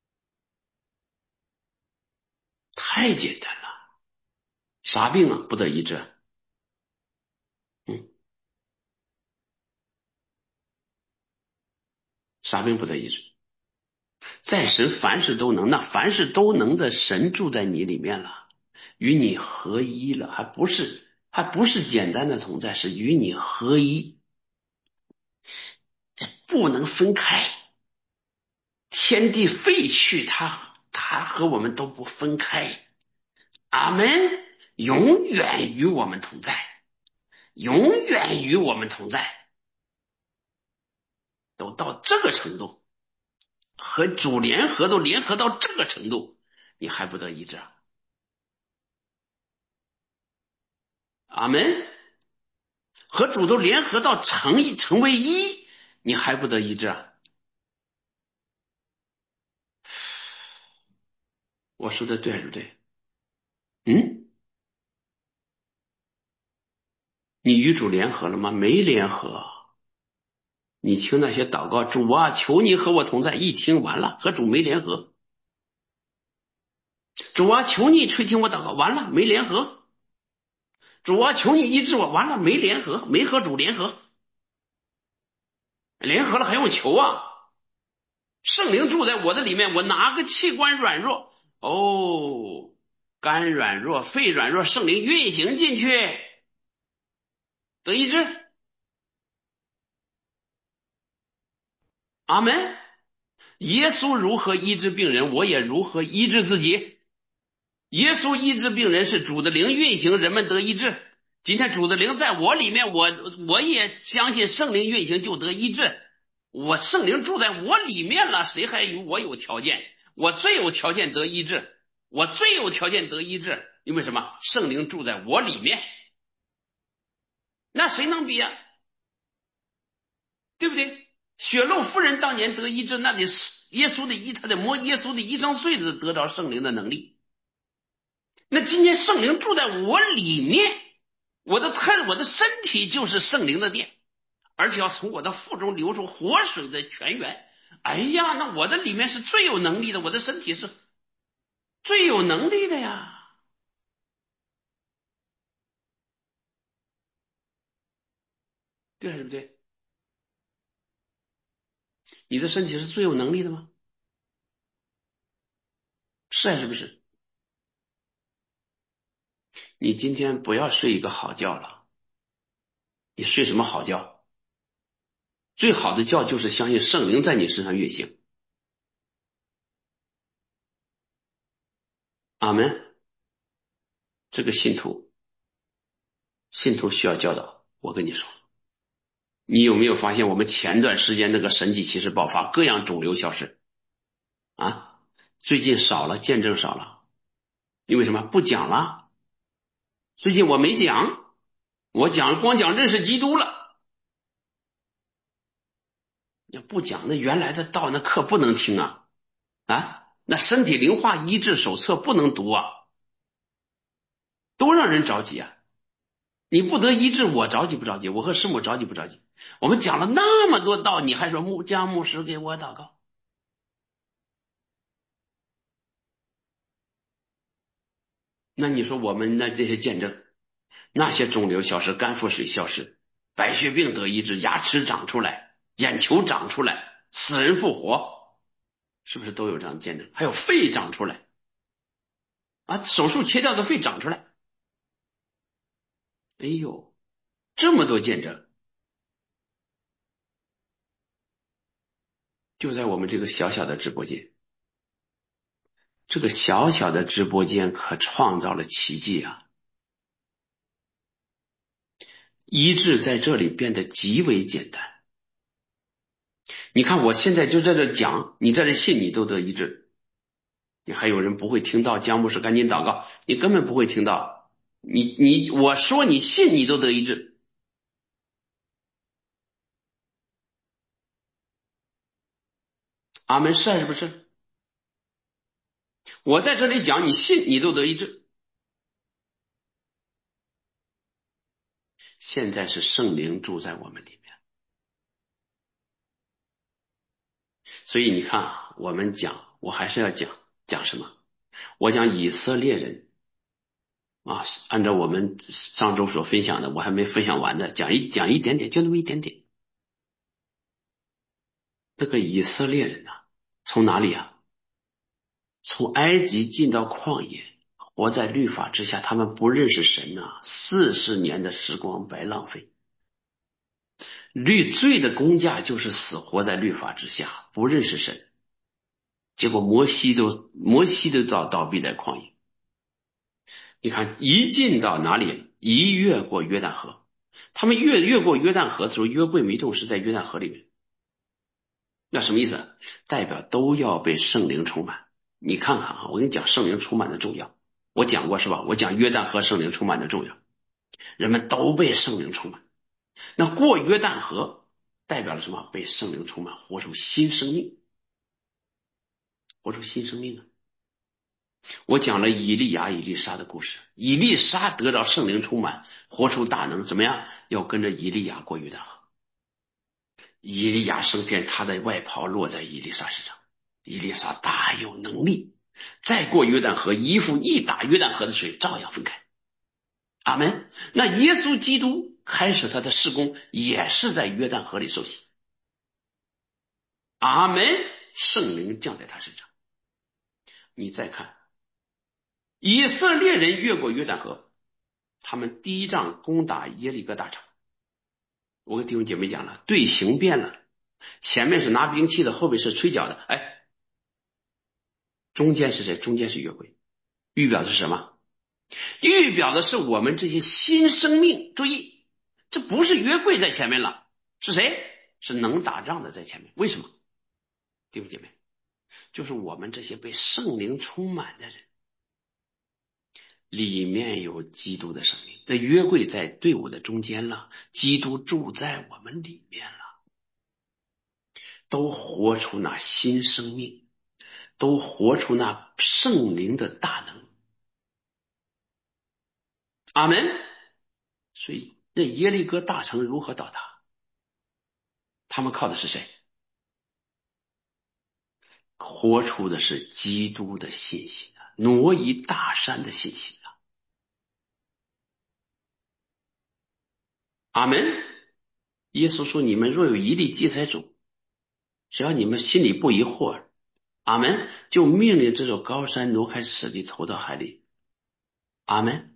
太简单了。啥病啊不得医治？嗯，啥病不得医治？在神凡事都能，那凡事都能的神住在你里面了，与你合一了，还不是简单的同在，是与你合一，不能分开。天地废去，他和我们都不分开。阿门。永远与我们同在，永远与我们同在，都到这个程度，和主联合都联合到这个程度，你还不得医治啊？阿门。和主都联合到成为一，你还不得医治啊？我说的对还是不对？嗯，你与主联合了吗？没联合。你听那些祷告，主啊，求你和我同在，一听完了，和主没联合。主啊，求你垂听我祷告，完了没联合。主啊，求你医治我，完了没联合，没和主联合。联合了还用求啊？圣灵住在我的里面，我哪个器官软弱？哦，肝软弱，肺软弱，圣灵运行进去，得医治。阿门。耶稣如何医治病人，我也如何医治自己。耶稣医治病人是主的灵运行，人们得医治。今天主的灵在我里面，我也相信圣灵运行就得医治。我圣灵住在我里面了，谁还与我有条件？我最有条件得医治，我最有条件得医治，因为什么？圣灵住在我里面，那谁能比啊？对不对？血漏夫人当年得医治，那得耶稣的他得摸耶稣的衣裳穗子得着圣灵的能力。那今天圣灵住在我里面，我的身体就是圣灵的殿，而且要从我的腹中流出活水的泉源。哎呀，那我的里面是最有能力的，我的身体是最有能力的呀。 对还是不对？你的身体是最有能力的吗？是还是不是？你今天不要睡一个好觉了，你睡什么好觉？最好的觉就是相信圣灵在你身上运行。阿门。这个信徒需要教导。我跟你说，你有没有发现我们前段时间那个神迹奇事爆发，各样肿瘤消失啊？最近少了，见证少了，因为什么？不讲了。最近我没讲，我光讲认识基督了。要不讲，那原来的道那课不能听啊啊！那身体灵化医治手册不能读啊，都让人着急啊。你不得医治，我着急不着急？我和师母着急不着急？我们讲了那么多道，你还说姜牧师给我祷告？那你说我们那这些见证，那些肿瘤消失，肝腹水消失，白血病得医治，牙齿长出来，眼球长出来，死人复活，是不是都有这样的见证？还有肺长出来啊，手术切掉的肺长出来，哎呦，这么多见证，就在我们这个小小的直播间。这个小小的直播间可创造了奇迹啊！医治在这里变得极为简单。你看，我现在就在这讲，你在这信，你都得医治。你还有人不会听到姜牧师赶紧祷告，你根本不会听到。我说你信，你都得医治。阿门，是还是不是？我在这里讲，你信，你都得医治。现在是圣灵住在我们里面，所以你看啊，我们讲，我还是要讲什么？我讲以色列人啊，按照我们上周所分享的，我还没分享完的，讲一点点，就那么一点点。这个以色列人啊，从哪里啊？从埃及进到旷野，活在律法之下，他们不认识神啊，40年的时光白浪费。罪的工价就是死，活在律法之下，不认识神。结果摩西都倒闭在旷野。你看，一进到哪里，一越过约旦河，他们越过约旦河的时候，约柜没动，是在约旦河里面。那什么意思？代表都要被圣灵充满。你看看啊，我跟你讲圣灵充满的重要，我讲过是吧？我讲约旦河圣灵充满的重要，人们都被圣灵充满。那过约旦河代表了什么？被圣灵充满，活出新生命，活出新生命啊！我讲了以利亚、以利沙的故事，以利沙得到圣灵充满，活出大能，怎么样？要跟着以利亚过约旦河。以利亚升天，他的外袍落在以利沙身上，以利沙大有能力，再过约旦河，衣服一打，约旦河的水照样分开。阿门。那耶稣基督开始他的事工，也是在约旦河里受洗。阿门。圣灵降在他身上。你再看，以色列人越过约旦河，他们第一仗攻打耶利哥大城。我跟弟兄姐妹讲了，队形变了，前面是拿兵器的，后面是吹角的。哎，中间是谁？中间是约柜，预表的是什么？预表的是我们这些新生命。注意，这不是约柜在前面了，是谁？是能打仗的在前面。为什么？弟兄姐妹，就是我们这些被圣灵充满的人，里面有基督的生命。那约柜在队伍的中间了，基督住在我们里面了，都活出那新生命，都活出那圣灵的大能。阿门。所以那耶利哥大城如何倒塌？他们靠的是谁？活出的是基督的信息啊，挪移大山的信息啊。阿门。 耶稣说，你们若有一粒芥菜种，只要你们心里不疑惑，阿门，就命令这座高山挪开此地，投到海里。阿门。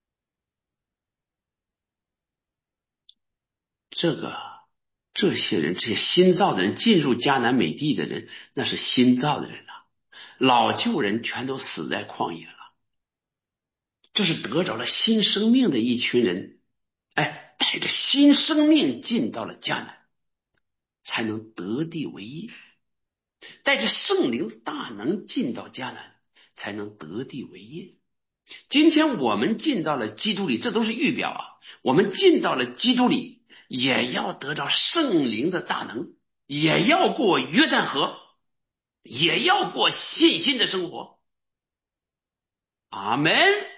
这些人，这些新造的人，进入迦南美地的人，那是新造的人啊，老旧人全都死在旷野了。这是得着了新生命的一群人，哎，带着新生命进到了迦南，才能得地为业；带着圣灵大能进到迦南，才能得地为业。今天我们进到了基督里，这都是预表啊。我们进到了基督里，也要得到圣灵的大能，也要过约旦河，也要过信心的生活。阿门。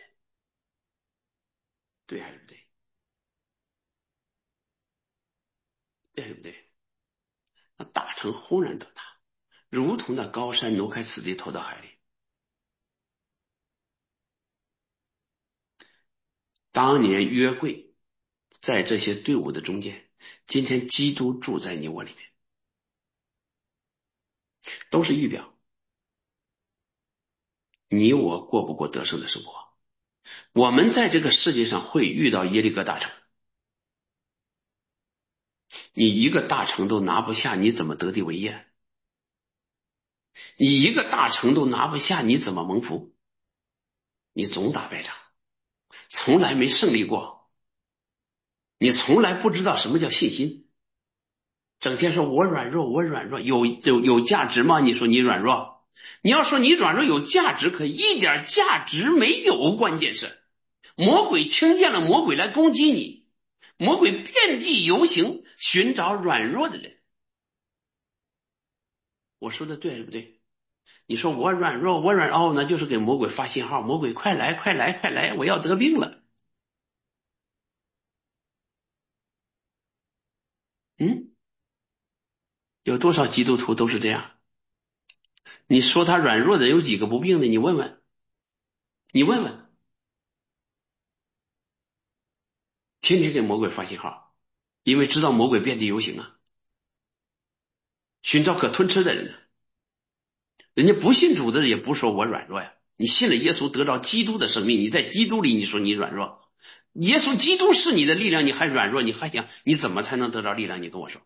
对还是不对？对还是不对？那大城轰然倒塌，如同那高山挪开此地，投到海里。当年约柜在这些队伍的中间，今天基督住在你我里面，都是预表你我过不过得胜的生活。我们在这个世界上会遇到耶利哥大城，你一个大城都拿不下，你怎么得地为业？你一个大城都拿不下，你怎么蒙福？你总打败仗，从来没胜利过，你从来不知道什么叫信心，整天说我软弱，我软弱，有价值吗？你说你软弱，你要说你软弱有价值，可一点价值没有。关键是魔鬼听见了，魔鬼来攻击你，魔鬼遍地游行，寻找软弱的人。我说的对还是不对？你说我软弱，我软哦，那就是给魔鬼发信号，魔鬼快来，快来，快来，我要得病了。嗯，有多少基督徒都是这样？你说他软弱的有几个不病的？你问问，你问问，天天给魔鬼发信号，因为知道魔鬼遍地游行啊，寻找可吞吃的人呢。人家不信主的人也不说我软弱呀，你信了耶稣得到基督的生命，你在基督里，你说你软弱，耶稣基督是你的力量，你还软弱，你还想你怎么才能得到力量？你跟我说，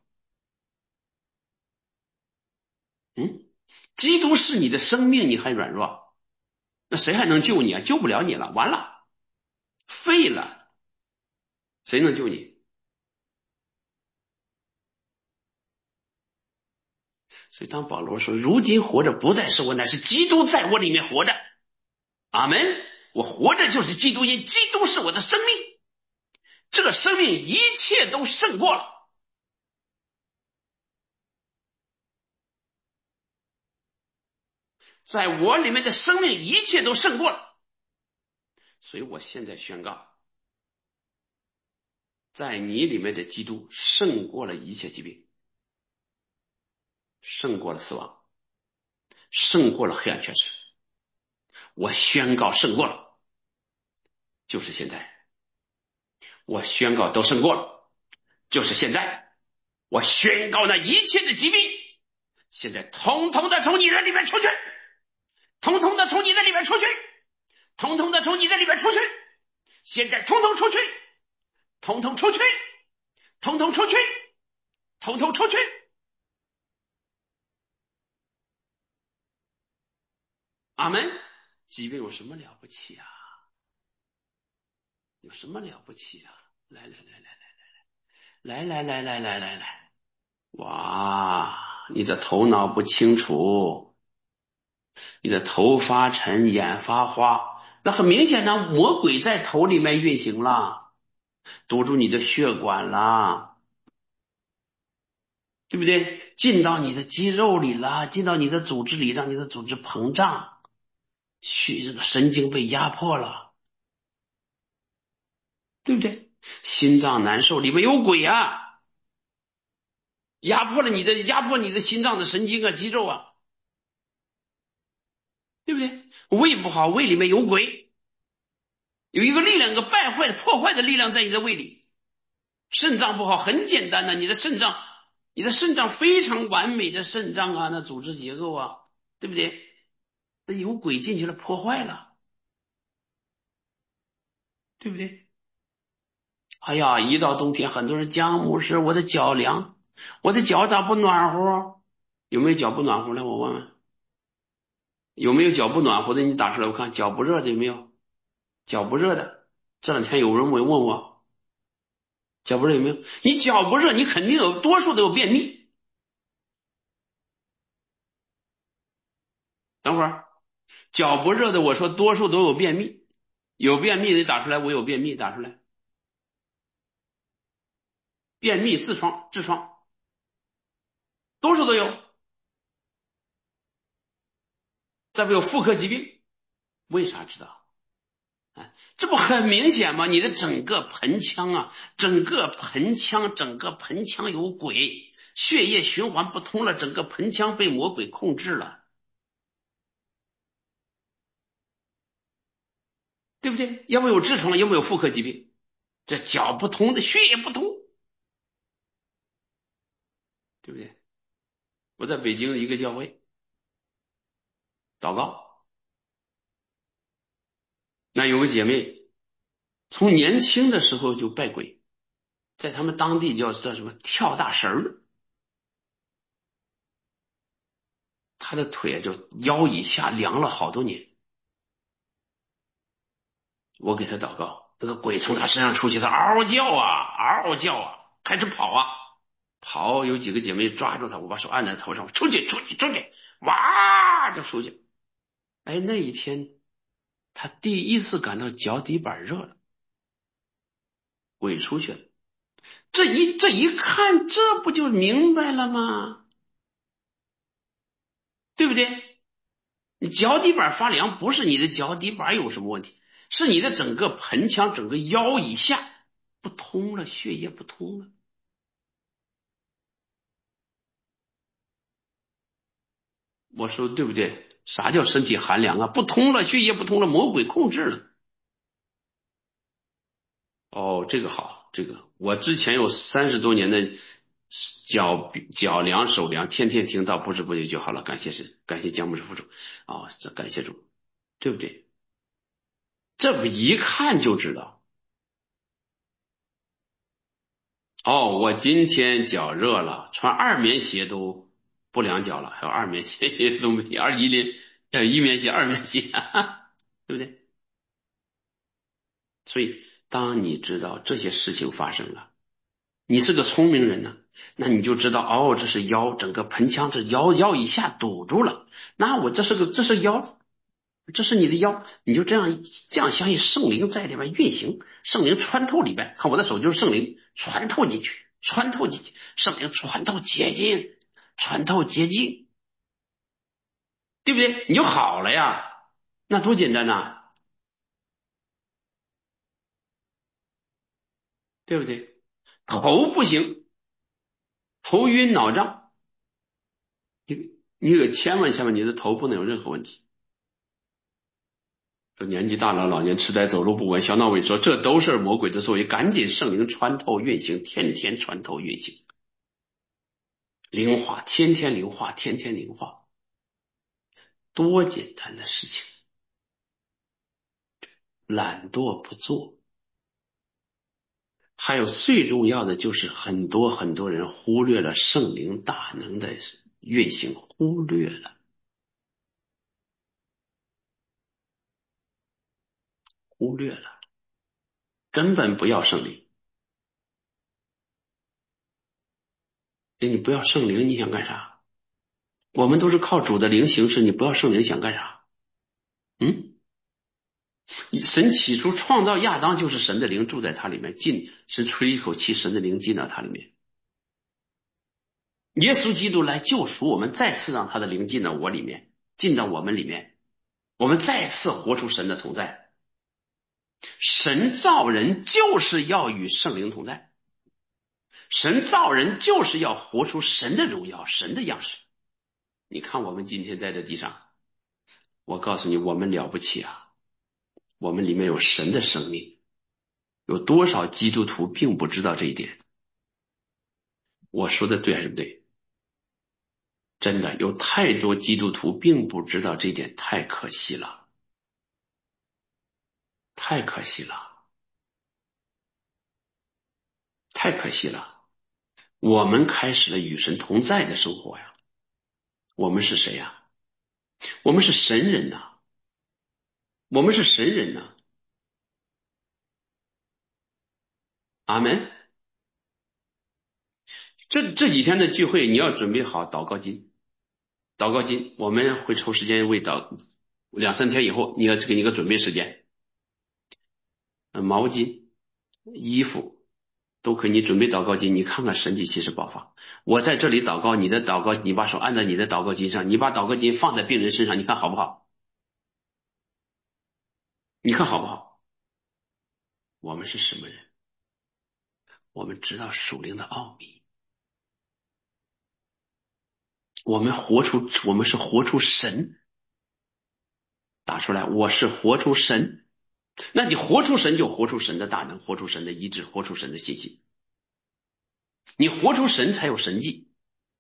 嗯，基督是你的生命，你还软弱，那谁还能救你啊？救不了你了，完了，废了，谁能救你？所以当保罗说如今活着不再是我，乃是基督在我里面活着，阿门。我活着就是基督，因基督是我的生命，这个生命一切都胜过了，在我里面的生命一切都胜过了。所以我现在宣告，在你里面的基督胜过了一切疾病，胜过了死亡，胜过了黑暗权势。我宣告胜过了，就是现在。我宣告都胜过了，就是现在。我宣告那一切的疾病现在统统的从你的里面出去，统统的从你的里面出去，统统的从你的里面出去，现在统统出去，统统出去，统统出去，统统出去。阿门。疾病有什么了不起啊？有什么了不起啊？来来来来来来来来来来来来，哇！你的头脑不清楚，你的头发沉，眼发花，那很明显的魔鬼在头里面运行了，堵住你的血管了，对不对？进到你的肌肉里了，进到你的组织里，让你的组织膨胀，神经被压迫了，对不对？心脏难受，里面有鬼啊！压迫你的心脏的神经啊、肌肉啊，对不对？胃不好，胃里面有鬼，有一个力量，个败坏的、破坏的力量在你的胃里。 肾脏不好很简单的，你的肾脏非常完美的肾脏啊，那组织结构啊，对不对？那有鬼进去了，破坏了，对不对？哎呀，一到冬天，很多人姜牧师，我的脚凉，我的脚咋不暖和？有没有脚不暖和的？我问问，有没有脚不暖和的？你打出来我看，脚不热的有没有？脚不热的，这两天有人问我，脚不热有没有？你脚不热，你肯定有，多数都有便秘。等会儿，脚不热的，我说多数都有便秘，有便秘的打出来，我有便秘，打出来，便秘、痔疮，多数都有。再不有妇科疾病，为啥知道？这不很明显吗？你的整个盆腔啊，整个盆腔有鬼，血液循环不通了，整个盆腔被魔鬼控制了，对不对？要不有痔疮，要不有妇科疾病，这脚不通的，血液不通，对不对？我在北京的一个教会祷告，那有个姐妹从年轻的时候就拜鬼，在他们当地叫什么跳大神儿，她的腿就腰以下凉了好多年。我给他祷告，那个鬼从他身上出去，他嗷嗷叫啊，嗷嗷叫啊，开始跑啊，跑，有几个姐妹抓住他，我把手按在头上，出去，出去，出去，哇，就出去。哎，那一天他第一次感到脚底板热了，鬼出去了。这一看，这不就明白了吗？对不对？你脚底板发凉，不是你的脚底板有什么问题，是你的整个盆腔、整个腰以下不通了，血液不通了。我说对不对？啥叫身体寒凉啊？不通了，血液不通了，魔鬼控制了。哦，这个好，这个我之前有30多年的脚凉手凉，天天听到不知不觉就好了。感谢神，感谢姜牧师父主啊，这感谢主，对不对？这不一看就知道。哦，我今天脚热了，穿二棉鞋都不凉脚了，还有二棉鞋也都没一棉鞋、二棉鞋，哈哈，对不对？所以，当你知道这些事情发生了，你是个聪明人呢，那你就知道哦，这是腰，整个盆腔这腰以下堵住了。那我这是腰，这是你的腰，你就这样相信圣灵在里面运行，圣灵穿透里边，看我的手就是圣灵穿透进去，穿透进去，圣灵穿透洁净，穿透洁净，对不对？你就好了呀，那多简单呐，对不对？头不行，头晕脑胀。你可千万你的头不能有任何问题。说年纪大了，老年痴呆、走路不稳、小脑萎缩，这都是魔鬼的作为，赶紧圣灵穿透运行，天天穿透运行，灵化，天天灵化，天天灵化，多简单的事情，懒惰不做。还有最重要的就是很多人忽略了圣灵大能的运行，忽略了，忽略了，根本不要圣灵。你不要圣灵，你想干啥？我们都是靠主的灵行事，你不要圣灵想干啥？嗯，神起初创造亚当就是神的灵住在他里面，神吹一口气，神的灵进到他里面。耶稣基督来救赎我们，再次让他的灵进到我里面，进到我们里面，我们再次活出神的同在。神造人就是要与圣灵同在，神造人就是要活出神的荣耀，神的样式。你看我们今天在这地上，我告诉你，我们了不起啊！我们里面有神的生命， 有多少基督徒并不知道这一点？我说的对还是不对？真的有太多基督徒并不知道这一点，太可惜了，太可惜了，太可惜了。我们开始了与神同在的生活呀。我们是谁呀？我们是神人呐，我们是神人呐。阿门。这几天的聚会，你要准备好祷告金。祷告金，我们会抽时间为2、3天以后，你要给你个准备时间。毛巾、衣服都可以，你准备祷告金，你看看神迹奇事爆发。我在这里祷告，你的祷告，你把手按在你的祷告金上，你把祷告金放在病人身上，你看好不好？你看好不好？我们是什么人？我们知道属灵的奥秘，我们是活出神。打出来，我是活出神。那你活出神，就活出神的大能，活出神的医治，活出神的信息。你活出神才有神迹。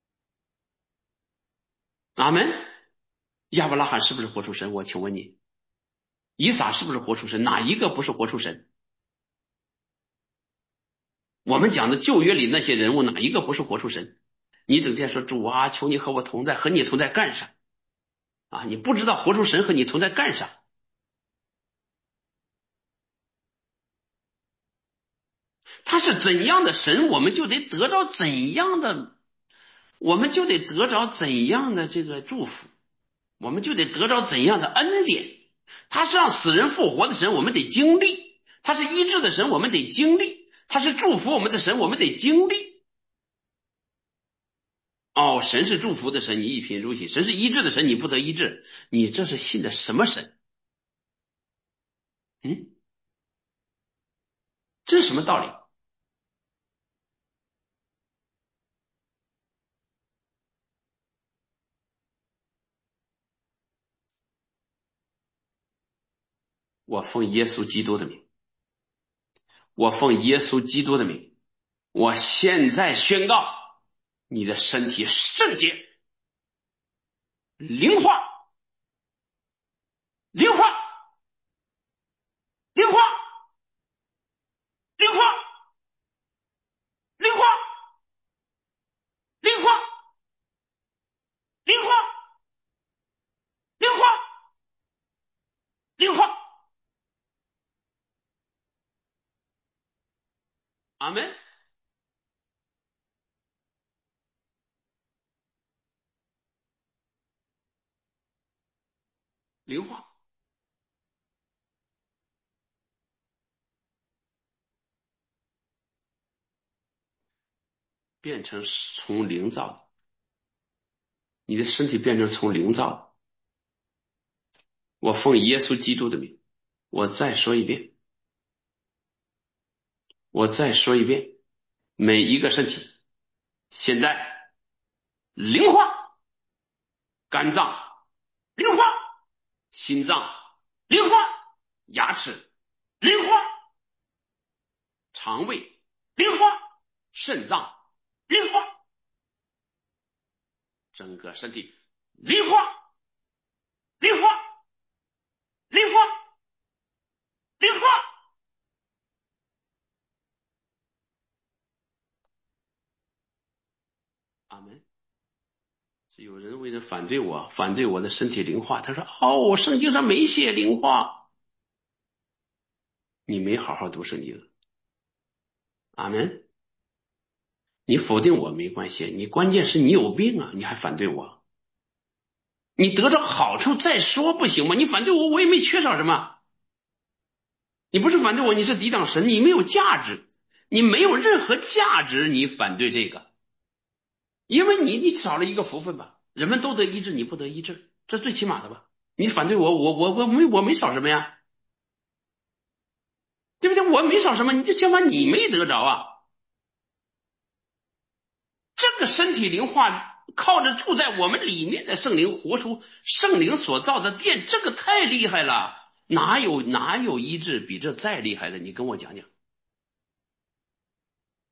阿门。亚伯拉罕是不是活出神？我请问你，以撒是不是活出神？哪一个不是活出神？我们讲的旧约里那些人物，哪一个不是活出神？你整天说主啊，求你和我同在，和你同在干啥？啊，你不知道活出神和你同在干啥？他是怎样的神，我们就得得着怎样的，我们就得得着怎样的这个祝福，我们就得得着怎样的恩典。他是让死人复活的神，我们得经历；他是医治的神，我们得经历；他是祝福我们的神，我们得经历。哦，神是祝福的神，你一贫如洗；神是医治的神，你不得医治。你这是信的什么神？这是什么道理？我奉耶稣基督的名，我奉耶稣基督的名，我现在宣告，你的身体圣洁、灵化、灵化、灵化、灵化、灵化、灵化、灵化、灵化、灵化。阿门。灵化变成从灵造的，你的身体变成从灵造的。我奉耶稣基督的名，我再说一遍，我再说一遍，每一个身体现在灵化，肝脏灵化，心脏灵化，牙齿灵化，肠胃灵化，肾脏灵化，整个身体灵化，灵化，灵化，灵化。阿门。是有人为了反对我的身体灵化，他说哦，圣经上没写灵化，你没好好读圣经。阿门。你否定我没关系，你关键是你有病啊，你还反对我？你得着好处再说不行吗？你反对我，我也没缺少什么。你不是反对我，你是抵挡神，你没有价值，你没有任何价值，你反对这个，因为你少了一个福分吧？人们都得医治，你不得医治，这最起码的吧？你反对我，我没少什么呀？对不对？我没少什么，你就起码你没得着啊。这个身体灵化，靠着住在我们里面的圣灵，活出圣灵所造的殿，这个太厉害了。哪有医治比这再厉害的？你跟我讲讲。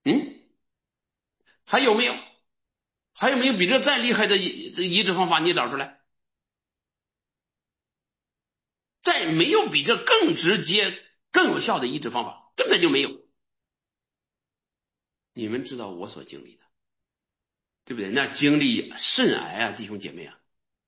嗯，还有没有？还有没有比这再厉害的医治方法？你找出来。再没有比这更直接、更有效的医治方法，根本就没有。你们知道我所经历的，对不对？那经历肾癌啊，弟兄姐妹啊，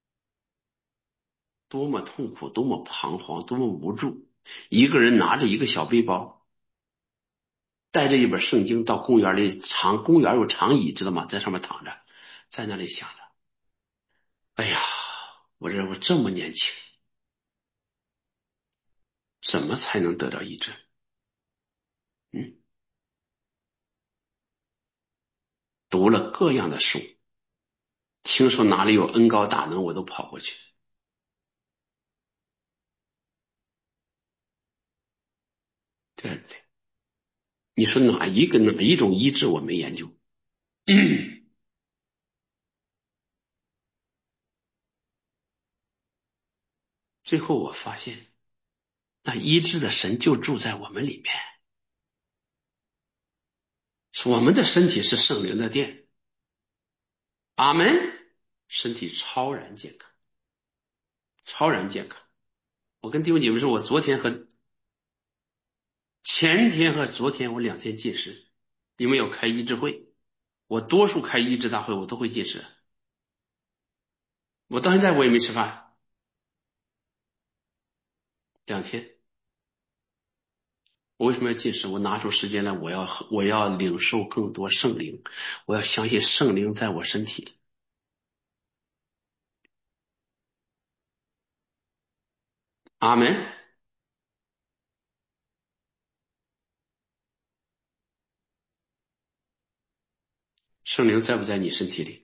多么痛苦，多么彷徨，多么无助。一个人拿着一个小背包，带着一本圣经到公园里，公园有长椅，知道吗？在上面躺着，在那里想着，哎呀，我这么年轻，怎么才能得到医治？嗯，读了各样的书，听说哪里有恩高大能，我都跑过去。对不对？你说哪一种医治我没研究？最后我发现，那医治的神就住在我们里面，我们的身体是圣灵的殿。阿门。身体超然健康，超然健康。我跟弟兄姐妹说，我前天和昨天我2天禁食，因为要开医治会，我多数开医治大会我都会禁食，我到现在我也没吃饭2天。我为什么要禁食？我拿出时间来，我要领受更多圣灵，我要相信圣灵在我身体里。阿门。圣灵在不在你身体里？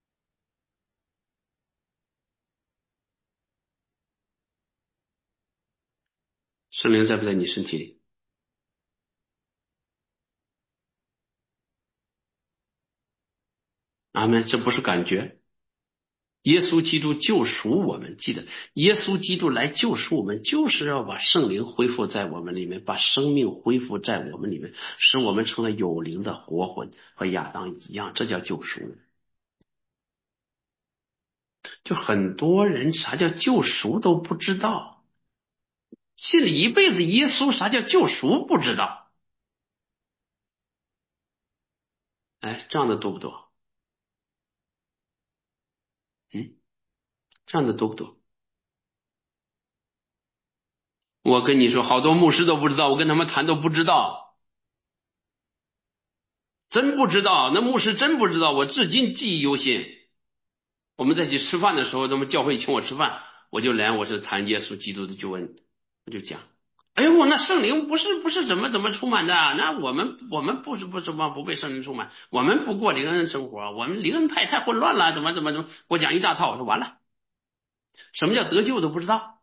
圣灵在不在你身体里？阿门。这不是感觉。耶稣基督救赎我们，记得耶稣基督来救赎我们，就是要把圣灵恢复在我们里面，把生命恢复在我们里面，使我们成了有灵的活魂，和亚当一样，这叫救赎。就很多人啥叫救赎都不知道，信了一辈子耶稣，啥叫救赎不知道。哎，这样的多不多？嗯，这样的多不多？我跟你说，好多牧师都不知道，我跟他们谈都不知道，真不知道。那牧师真不知道，我至今记忆犹新。我们在一起吃饭的时候，他们教会请我吃饭，我就来，我是谈耶稣基督的救恩，我就讲，哎呦，那圣灵不是怎么充满的？那我们不被圣灵充满，我们不过灵恩生活，我们灵恩派太混乱了，怎么，我讲一大套，我说完了，什么叫得救都不知道，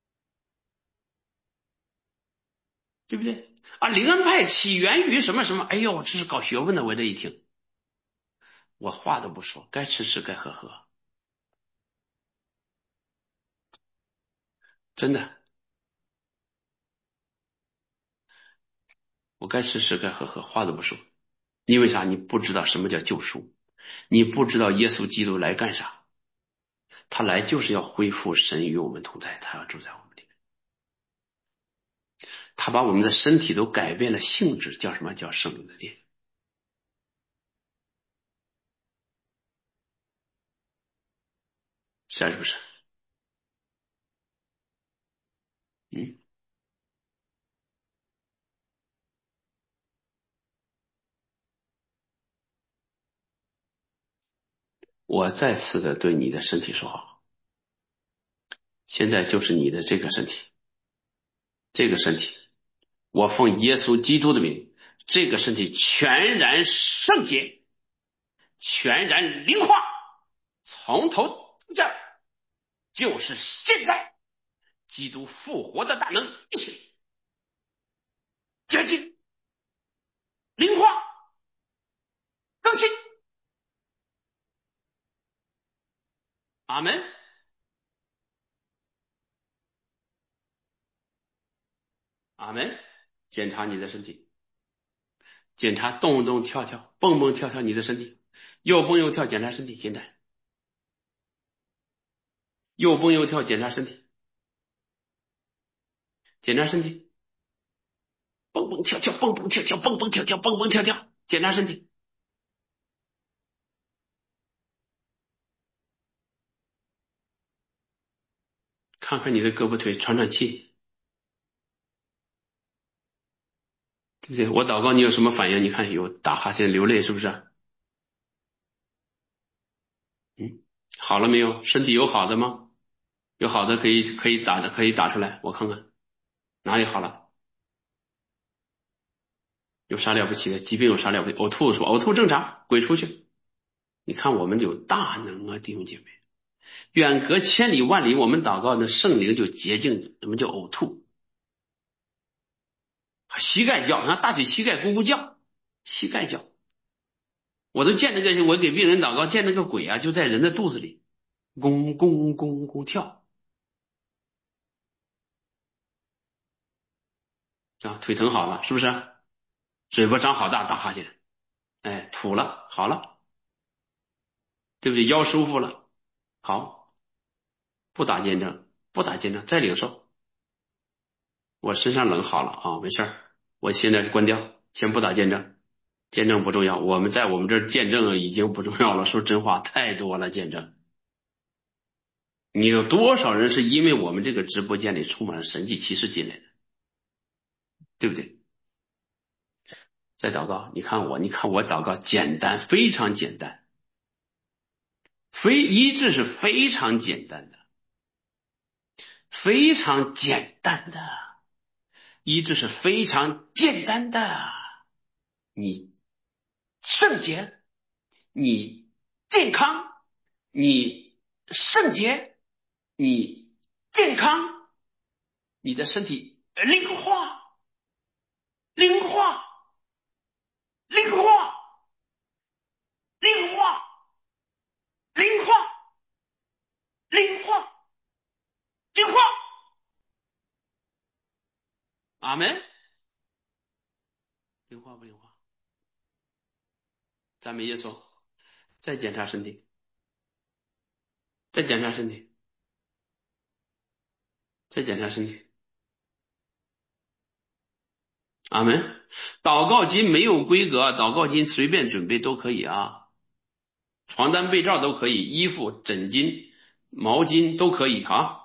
对不对？啊，灵恩派起源于什么什么？哎呦，这是搞学问的，我这一听，我话都不说，该吃吃，该喝喝，真的，我该吃吃，该喝喝，话都不说，因为啥？你不知道什么叫救赎。你不知道耶稣基督来干啥？他来就是要恢复神与我们同在，他要住在我们里面。他把我们的身体都改变了性质，叫什么？叫圣灵的殿，是不是？嗯，我再次的对你的身体说话，现在就是你的这个身体，这个身体，我奉耶稣基督的名，这个身体全然圣洁，全然灵化，从头到这儿就是现在基督复活的大能一起洁净、灵化、更新。阿门。阿门。检查你的身体， 检查动动跳跳，蹦蹦跳跳你的身体，又蹦又跳检查身体，现在又蹦又跳检查身体，检查身体，蹦蹦跳跳，蹦蹦跳跳，蹦蹦跳跳，蹦蹦跳跳，检查身体。看看你的胳膊腿，喘喘气，对不对？我祷告你有什么反应？你看有打哈欠、流泪，是不是？嗯，好了没有？身体有好的吗？有好的可以打的，可以打出来，我看看哪里好了。有啥了不起的？疾病有啥了不起？呕吐是吧？呕吐正常，滚出去。你看我们有大能啊，弟兄姐妹，远隔千里万里，我们祷告，那圣灵就洁净。什么叫呕吐？膝盖叫，像大腿膝盖咕咕叫，膝盖叫。我都见那个，我给病人祷告，见那个鬼啊，就在人的肚子里，咕咕咕咕跳啊，腿疼好了，是不是？嘴巴张好大，打哈欠，哎，吐了，好了，对不对？腰舒服了，好，不打见证，不打见证，再领受。我身上冷好了啊，没事儿，我现在关掉，先不打见证，见证不重要。我们在我们这儿见证已经不重要了，说真话太多了，见证。你有多少人是因为我们这个直播间里充满了神迹奇事进来的，对不对？再祷告，你看我，你看我祷告简单，非常简单，医治是非常简单的，非常简单的，医治是非常简单的。你圣洁，你健康，你圣洁，你健康，你的身体灵化，灵化，灵化，灵化，灵化，灵化，灵化。阿门。灵化不灵化？赞美耶稣。再检查身体，再检查身体，再检查身体。阿门。祷告巾没有规格，祷告巾随便准备都可以啊，床单被罩都可以，衣服枕巾毛巾都可以啊。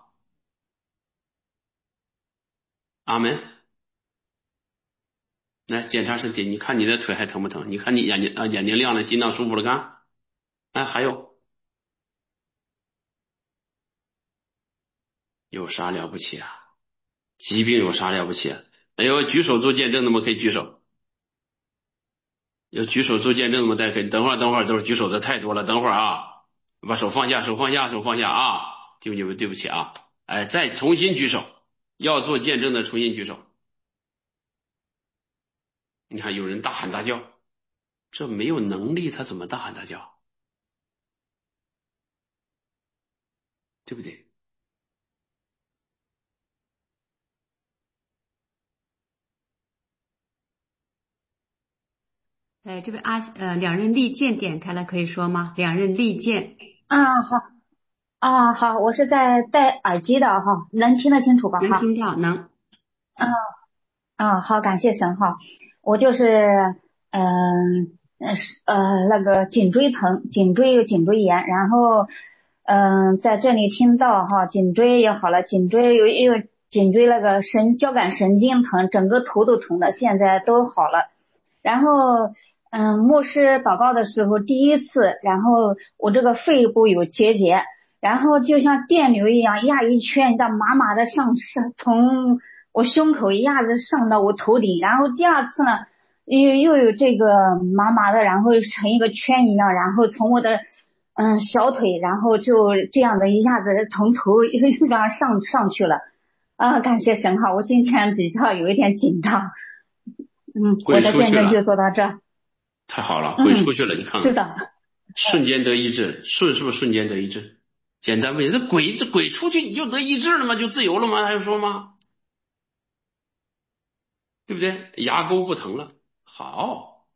阿门。来检查身体，你看你的腿还疼不疼？你看你眼睛亮了，心脏舒服了，看。哎，还有啥了不起啊？疾病有啥了不起啊？哎呦，举手做见证的吗？可以举手。有举手做见证的吗？大家可以等会儿，都是举手的太多了，等会儿啊，把手放下，手放下，手放下啊！弟兄姐妹，对不起啊，哎，再重新举手，要做见证的重新举手。你看有人大喊大叫，这没有能力，他怎么大喊大叫？对不对？ 哎，这位两刃利剑点开了，可以说吗？两刃利剑。 好好，我是在戴耳机的哈，能听得清楚吧？ 能听到，能。 好，感谢神哈，我就是那个颈椎疼，颈椎有颈椎炎，然后在这里听到哈，颈椎也好了，颈椎有颈椎那个交感神经疼，整个头都疼的，现在都好了。然后牧师祷告的时候第一次，然后我这个肺部有结节，然后就像电流一样压一圈，这样麻麻的上从我胸口一下子上到我头顶。然后第二次呢又有这个麻麻的，然后成一个圈一样，然后从我的小腿，然后就这样的一下子从头又这样上去了。感谢神哈，我今天比较有一点紧张。我的见证就做到这。 太好了，鬼出去了，你看看。 是的。 瞬间得医治，是不是瞬间得医治？简单问，这鬼出去你就得医治了吗？就自由了吗？还用说吗？对不对？牙沟不疼了，好，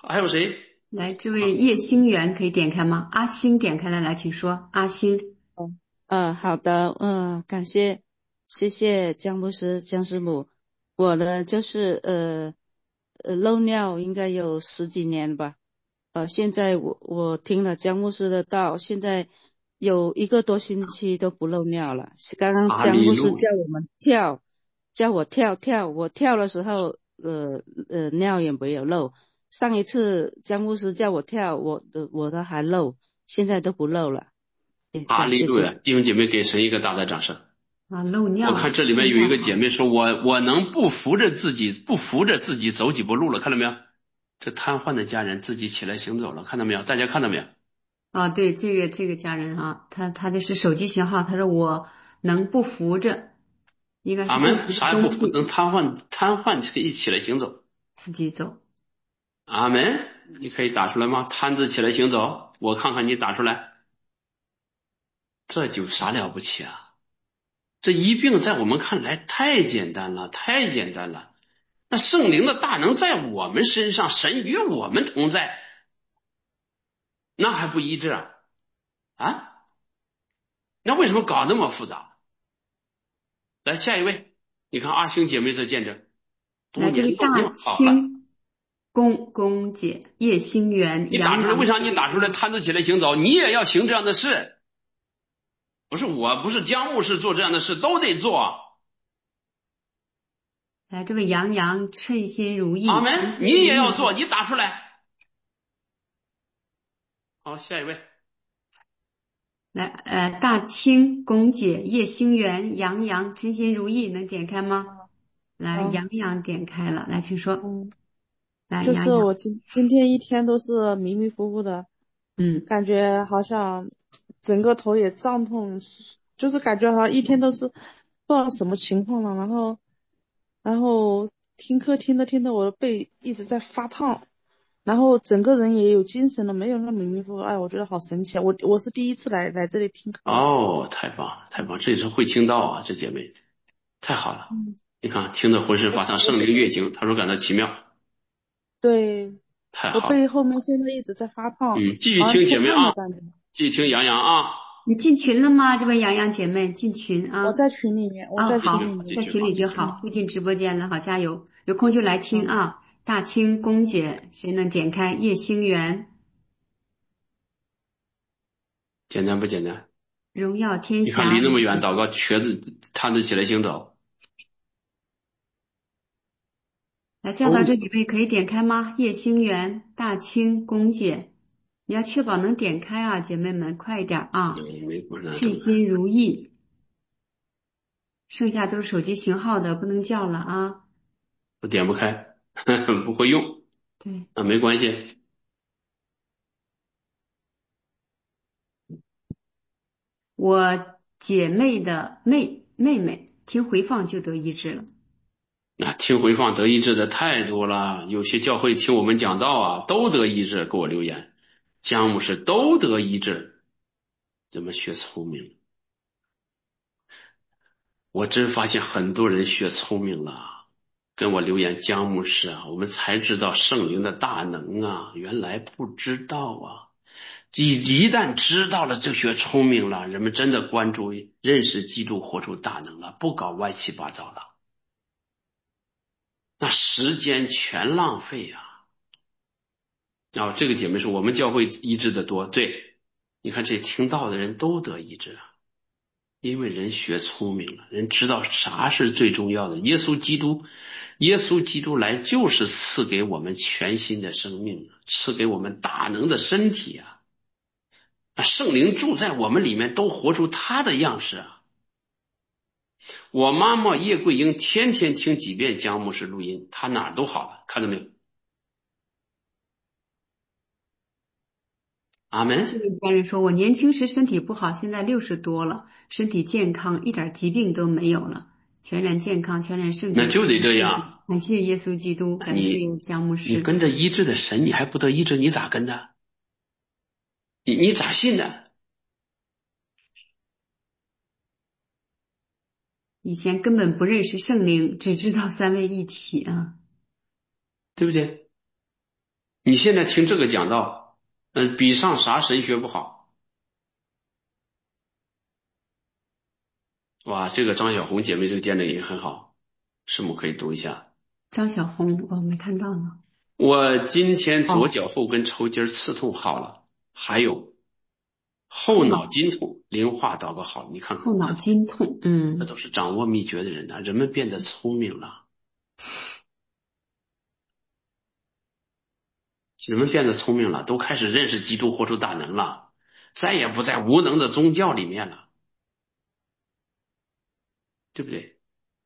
还有谁？ 来，这位叶星元可以点开吗？阿星点开了，来，请说。阿星， 好的，谢谢姜牧师、姜师母。我呢就是漏尿应该有十几年吧。现在我听了姜牧师的道，现在有1个多星期都不漏尿了。刚刚阿姜牧师里路亚， 叫我们跳，叫我跳，我跳的时候尿也没有漏。上一次姜牧师叫我跳，我的还漏，现在都不漏了。 阿感谢主。 里路亚，弟兄姐妹给神一个大的掌声。 啊，漏我看尿， 这里面有一现在好了。 个姐妹说，我能不扶着自己走几步路了，看到没有？这瘫痪的家人自己起来行走了，看到没有？大家看到没有？ 啊，对，这个家人啊，他的是手机型号，他说我能不扶着，应该是阿门， 不扶着啥也不扶，能东西瘫痪可以起来行走。 自己走。 阿门，你可以打出来吗？瘫子起来行走，我看看你打出来，这就啥了不起啊？这一病在我们看来太简单了，太简单了。那圣灵的大能在我们身上，神与我们同在，那还不医治啊？啊？那为什么搞那么复杂？来，下一位，你看阿星姐妹这见证，多来，这年位大漏尿好了， 清公姐叶星元你打出来，为杨洋啥你打出来摊子起来行走？你也要行这样的事，不是我，不是姜牧师做这样的事，都得做。 来，这位杨洋称心如意，称阿门，你心如意。 也要做，你打出来。好，下一位， 来，大清公姐叶星元杨洋称心如意，能点开吗？来， 嗯杨洋点开了，来，请说。 嗯， 来， 就是杨洋， 我今天一天都是迷迷糊糊的， 嗯， 感觉好像整个头也胀痛，就是感觉好像一天都是不知道什么情况了。然后听课听着我的背一直在发烫，然后整个人也有精神了，没有那么迷迷糊糊。哎，我觉得好神奇啊！我是第一次来这里听课。 哦，太棒了，太棒了，这也是会听到啊，这姐妹太好了。 嗯， 你看，听得浑身发烫，圣灵悦经，他说感到奇妙， 对，我太好了。 背后面现在一直在发烫， 继续好像出听姐妹啊， 汗的感觉。 继续听杨洋啊， 你进群了吗？这位杨洋姐妹进群啊。 我在群里面，我哦， 在继续群里面。 好继续在群里好继续好。 就好，会进直播间了，好，加油，有空就来听嗯啊。大清公姐，谁能点开叶星元， 简单不简单？ 荣耀天你看离霞， 那么远，祷告瘸子摊子起来行走。 来叫到哦， 这几位可以点开吗？叶星元、大清公姐，你要确保能点开啊，姐妹们，快一点啊！ 没困难， 称心如意，剩下都是手机型号的，不能叫了啊。 我点不开，不会用， 对， 没关系。 我姐妹的妹妹听回放就得医治了。 听回放得医治的太多了，有些教会听我们讲道啊，都得医治，给我留言，姜牧师都得医治，怎么学聪明？我真发现很多人学聪明了，跟我留言，姜牧师啊，我们才知道圣灵的大能啊，原来不知道啊。一旦知道了，就学聪明了，人们真的关注、认识、记住、活出大能了，不搞歪七八糟了，那时间全浪费呀。这个姐妹说我们教会医治的多，对，你看这听到的人都得医治啊。因为人学聪明了，人知道啥是最重要的。耶稣基督来就是赐给我们全新的生命，赐给我们大能的身体啊！圣灵住在我们里面，都活出他的样式啊！我妈妈叶桂英天天听几遍姜牧师录音，她哪儿都好了，看到没有？阿这门。 位家人说，我年轻时身体不好，现在60多了，身体健康，一点疾病都没有了，全然健康，全然圣洁， 那就得这感谢样。 感谢耶稣基督，感谢你姜牧师。 你跟着医治的神，你还不得医治，你咋跟的？你咋信的？ 以前根本不认识圣灵，只知道三位一体啊。 对不对？ 你现在听这个讲道，比上啥神学不好？哇，这个张小红姐妹这个见的也很好，师母可以读一下。 张小红，我没看到呢。 我今天左脚后跟抽筋刺痛好了，还有后脑筋痛，灵化祷告好，你看看后脑筋痛， 这都是掌握秘诀的人呐，人们变得聪明了，人们变得聪明了，都开始认识基督活出大能了，再也不在无能的宗教里面了，对不对？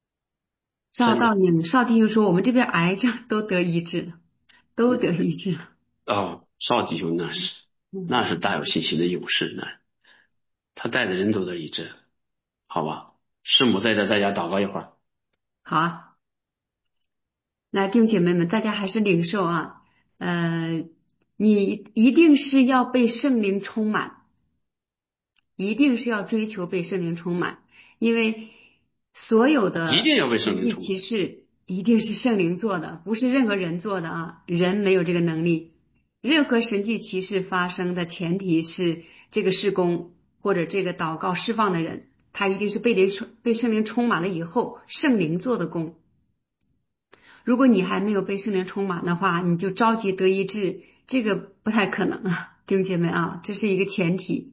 少弟兄说我们这边癌症都得医治了，都得医治了。 少弟兄那是大有信心的勇士呢，他带的人都得医治，好吧？师母在这，大家祷告一会儿。 好啊，来弟兄姐妹们，大家还是领受啊，你一定是要被圣灵充满，一定是要追求被圣灵充满，因为所有的一定要被圣灵神迹充满。 奇事一定是圣灵做的，不是任何人做的啊，人没有这个能力。任何神迹奇事发生的前提是这个事工或者这个祷告释放的人，他一定是被圣灵充满了以后，圣灵做的工。如果你还没有被圣灵充满的话，你就着急得医治，这个不太可能啊，弟兄姐妹啊，这是一个前提。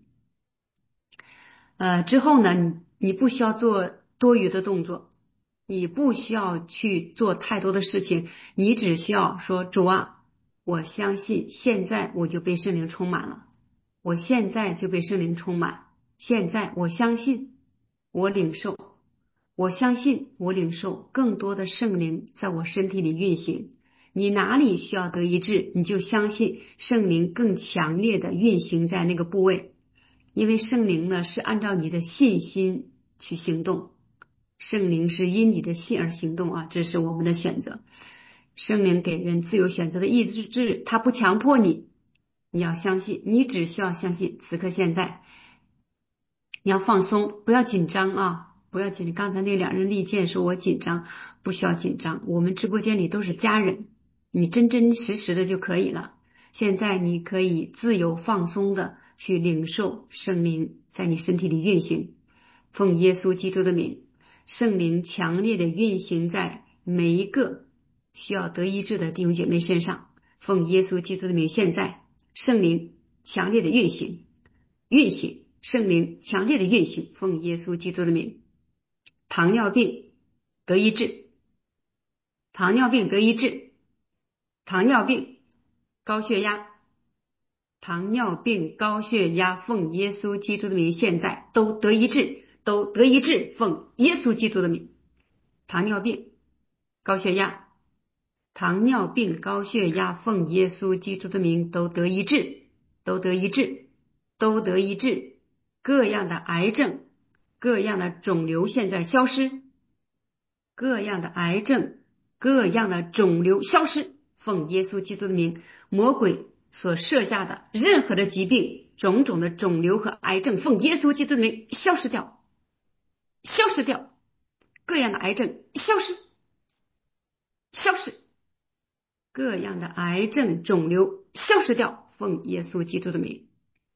之后呢，你不需要做多余的动作，你不需要去做太多的事情，你只需要说主啊，我相信现在我就被圣灵充满了，我现在就被圣灵充满，现在我相信我领受，我相信我领受更多的圣灵在我身体里运行。你哪里需要得医治，你就相信圣灵更强烈的运行在那个部位。因为圣灵呢是按照你的信心去行动，圣灵是因你的信而行动啊，这是我们的选择。圣灵给人自由选择的意志，他不强迫你，你要相信，你只需要相信此刻现在，你要放松，不要紧张啊，不要紧张。刚才那两人利剑说我紧张，不需要紧张，我们直播间里都是家人，你真真实实的就可以了。现在你可以自由放松的去领受圣灵在你身体里运行，奉耶稣基督的名，圣灵强烈的运行在每一个需要得医治的弟兄姐妹身上，奉耶稣基督的名，现在圣灵强烈的运行，圣灵强烈的运行，奉耶稣基督的名，糖尿病得医治，糖尿病得医治，糖尿病高血压，糖尿病高血压，奉耶稣基督的名，现在都得医治，都得医治，奉耶稣基督的名。糖尿病高血压，糖尿病高血压，奉耶稣基督的名都得医治，都得医治，都得医治。各样的癌症，各样的肿瘤现在消失，各样的癌症，各样的肿瘤消失，奉耶稣基督的名，魔鬼所设下的任何的疾病，种种的肿瘤和癌症，奉耶稣基督的名消失掉，消失掉，各样的癌症消失，消失，各样的癌症肿瘤消失掉，奉耶稣基督的名。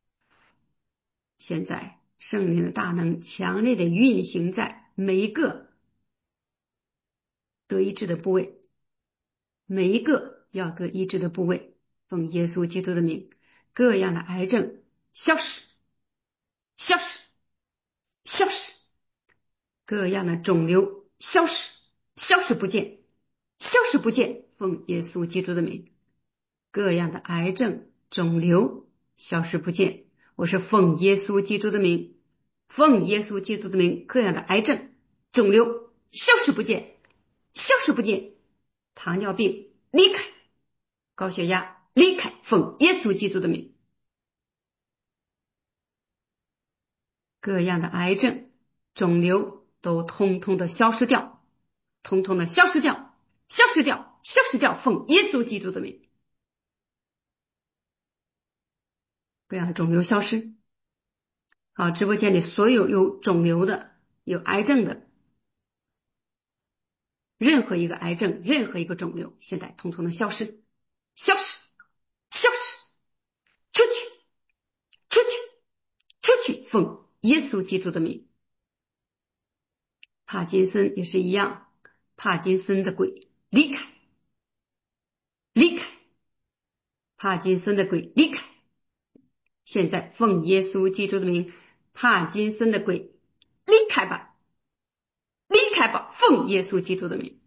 现在圣灵的大能强烈的运行在每一个得医治的部位，每一个要得医治的部位，奉耶稣基督的名，各样的癌症消失，消失，消失，各样的肿瘤消失，消失不见，消失不见，奉耶稣基督的名，各样的癌症肿瘤消失不见。我是奉耶稣基督的名，奉耶稣基督的名，各样的癌症肿瘤消失不见，消失不见。糖尿病离开，高血压离开，奉耶稣基督的名，各样的癌症肿瘤都通通的消失掉，通通的消失掉，消失掉，消失掉，奉耶稣基督的名，各样的肿瘤消失。好，直播间里所有有肿瘤的、有癌症的，任何一个癌症、任何一个肿瘤，现在统统的消失，消失， 奉耶稣基督的名。帕金森也是一样，帕金森的鬼离开，离开，帕金森的鬼离开。现在奉耶稣基督的名，帕金森的鬼离开吧，离开吧，奉耶稣基督的名。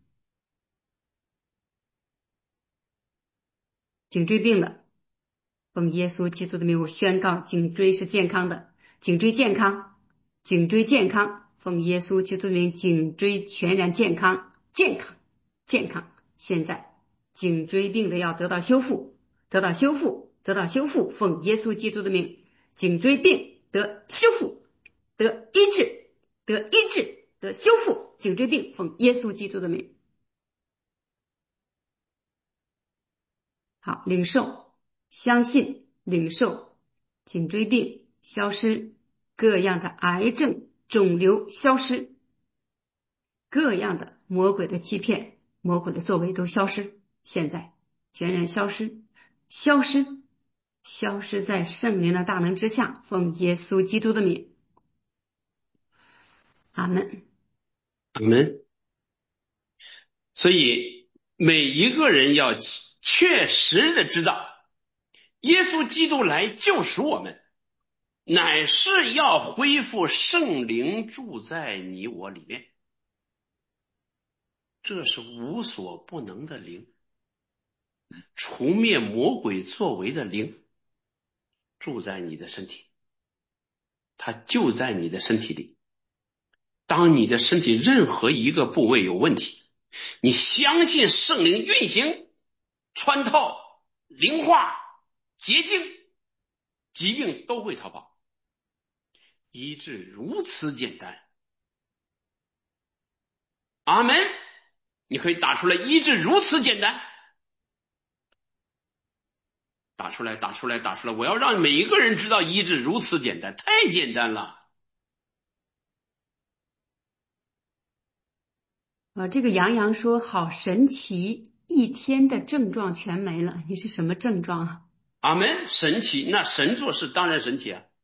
颈椎病的，奉耶稣基督的名，我宣告颈椎是健康的，颈椎健康，颈椎健康，奉耶稣基督的名，颈椎全然健康，健康，健康。现在颈椎病的要得到修复，得到修复，得到修复，奉耶稣基督的名，颈椎病得修复，得医治，得医治，得修复，颈椎病奉耶稣基督的名。好，领受，相信，领受，颈椎病消失，各样的癌症肿瘤消失，各样的魔鬼的欺骗，魔鬼的作为都消失，现在全然消失，消失，消失在圣灵的大能之下，奉耶稣基督的名。阿门， 阿门。所以每一个人要确实的知道，耶稣基督来救赎我们，乃是要恢复圣灵住在你我里面，这是无所不能的灵，除灭魔鬼作为的灵，住在你的身体，它就在你的身体里。当你的身体任何一个部位有问题，你相信圣灵运行、穿透、灵化、洁净，疾病都会逃跑。医治如此简单。阿门。你可以打出来，医治如此简单。打出来，打出来，打出来！我要让每一个人知道，医治如此简单，太简单了。 这个杨洋说好神奇，一天的症状全没了。你是什么症状啊？ 阿门，神奇，那神做事当然神奇啊。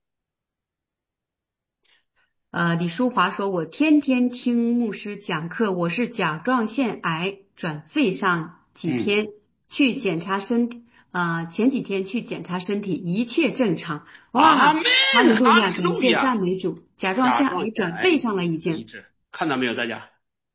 李淑华说，我天天听牧师讲课，我是甲状腺癌转肺上几天，去检查身体，前几天去检查身体，一切正常。哇， 阿门， 哈利路亚， 哈利路亚， 感谢赞美主，甲状腺癌转肺上了已经。 看到没有大家？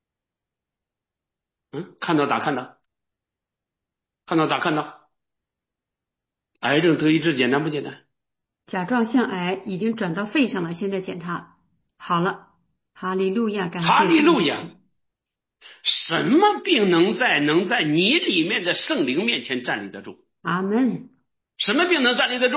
看到打看到，看到打看到。癌症得医治简单不简单？ 甲状腺癌已经转到肺上了，现在检查好了。哈利路亚，感谢哈利路亚。什么病能在你里面的圣灵面前站立得住？ 阿门。 什么病能站立得住？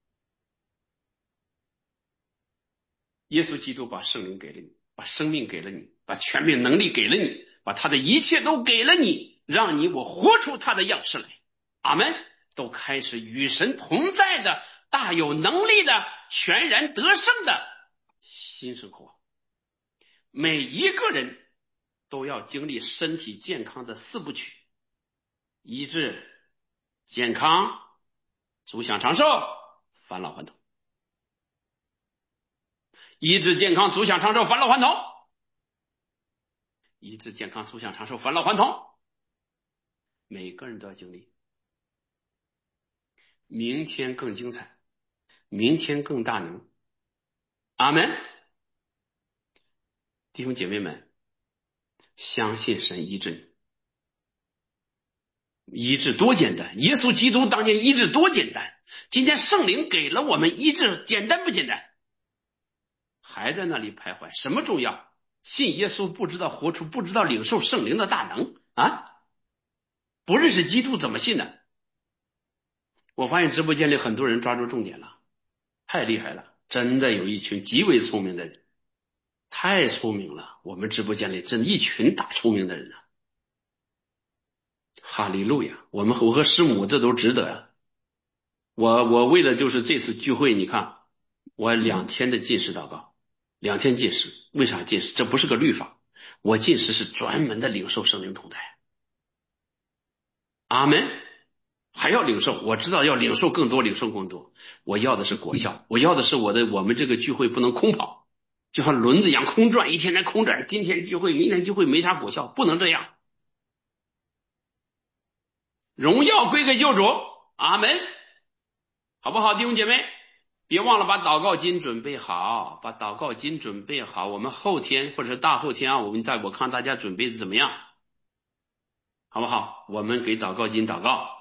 耶稣基督把圣灵给了你，把生命给了你，把权柄能力给了你，把他的一切都给了你，让你我活出他的样式来。阿门。都开始与神同在的，大有能力的，全然得胜的新生活。每一个人都要经历身体健康的四部曲：医治、健康、足享长寿、返老还童。医治、健康、足享长寿、返老还童。医治、健康、足享长寿、返老还童。每个人都要经历。明天更精彩，明天更大能。阿门。弟兄姐妹们，相信神医治你。医治多简单，耶稣基督当年医治多简单，今天圣灵给了我们医治，简单不简单？还在那里徘徊，什么重要？信耶稣不知道活出，不知道领受圣灵的大能啊！不认识基督怎么信呢？我发现直播间里很多人抓住重点了，太厉害了，真的有一群极为聪明的人，太聪明了，我们直播间里真一群大聪明的人啊！哈利路亚，我和师母这都值得呀。我为了就是这次聚会，你看我2天的禁食祷告，2天禁食，为啥禁食？这不是个律法，我禁食是专门的领受圣灵同在。阿门。 还要领受，我知道要领受更多，领受更多。我要的是果效，我要的是我们这个聚会不能空跑，就像轮子一样空转，一天天空转，今天聚会，明天聚会没啥果效，不能这样。荣耀归给救主，阿门，好不好，弟兄姐妹？别忘了把祷告经准备好，把祷告经准备好。我们后天或者是大后天啊，我看大家准备的怎么样，好不好？我们给祷告经祷告。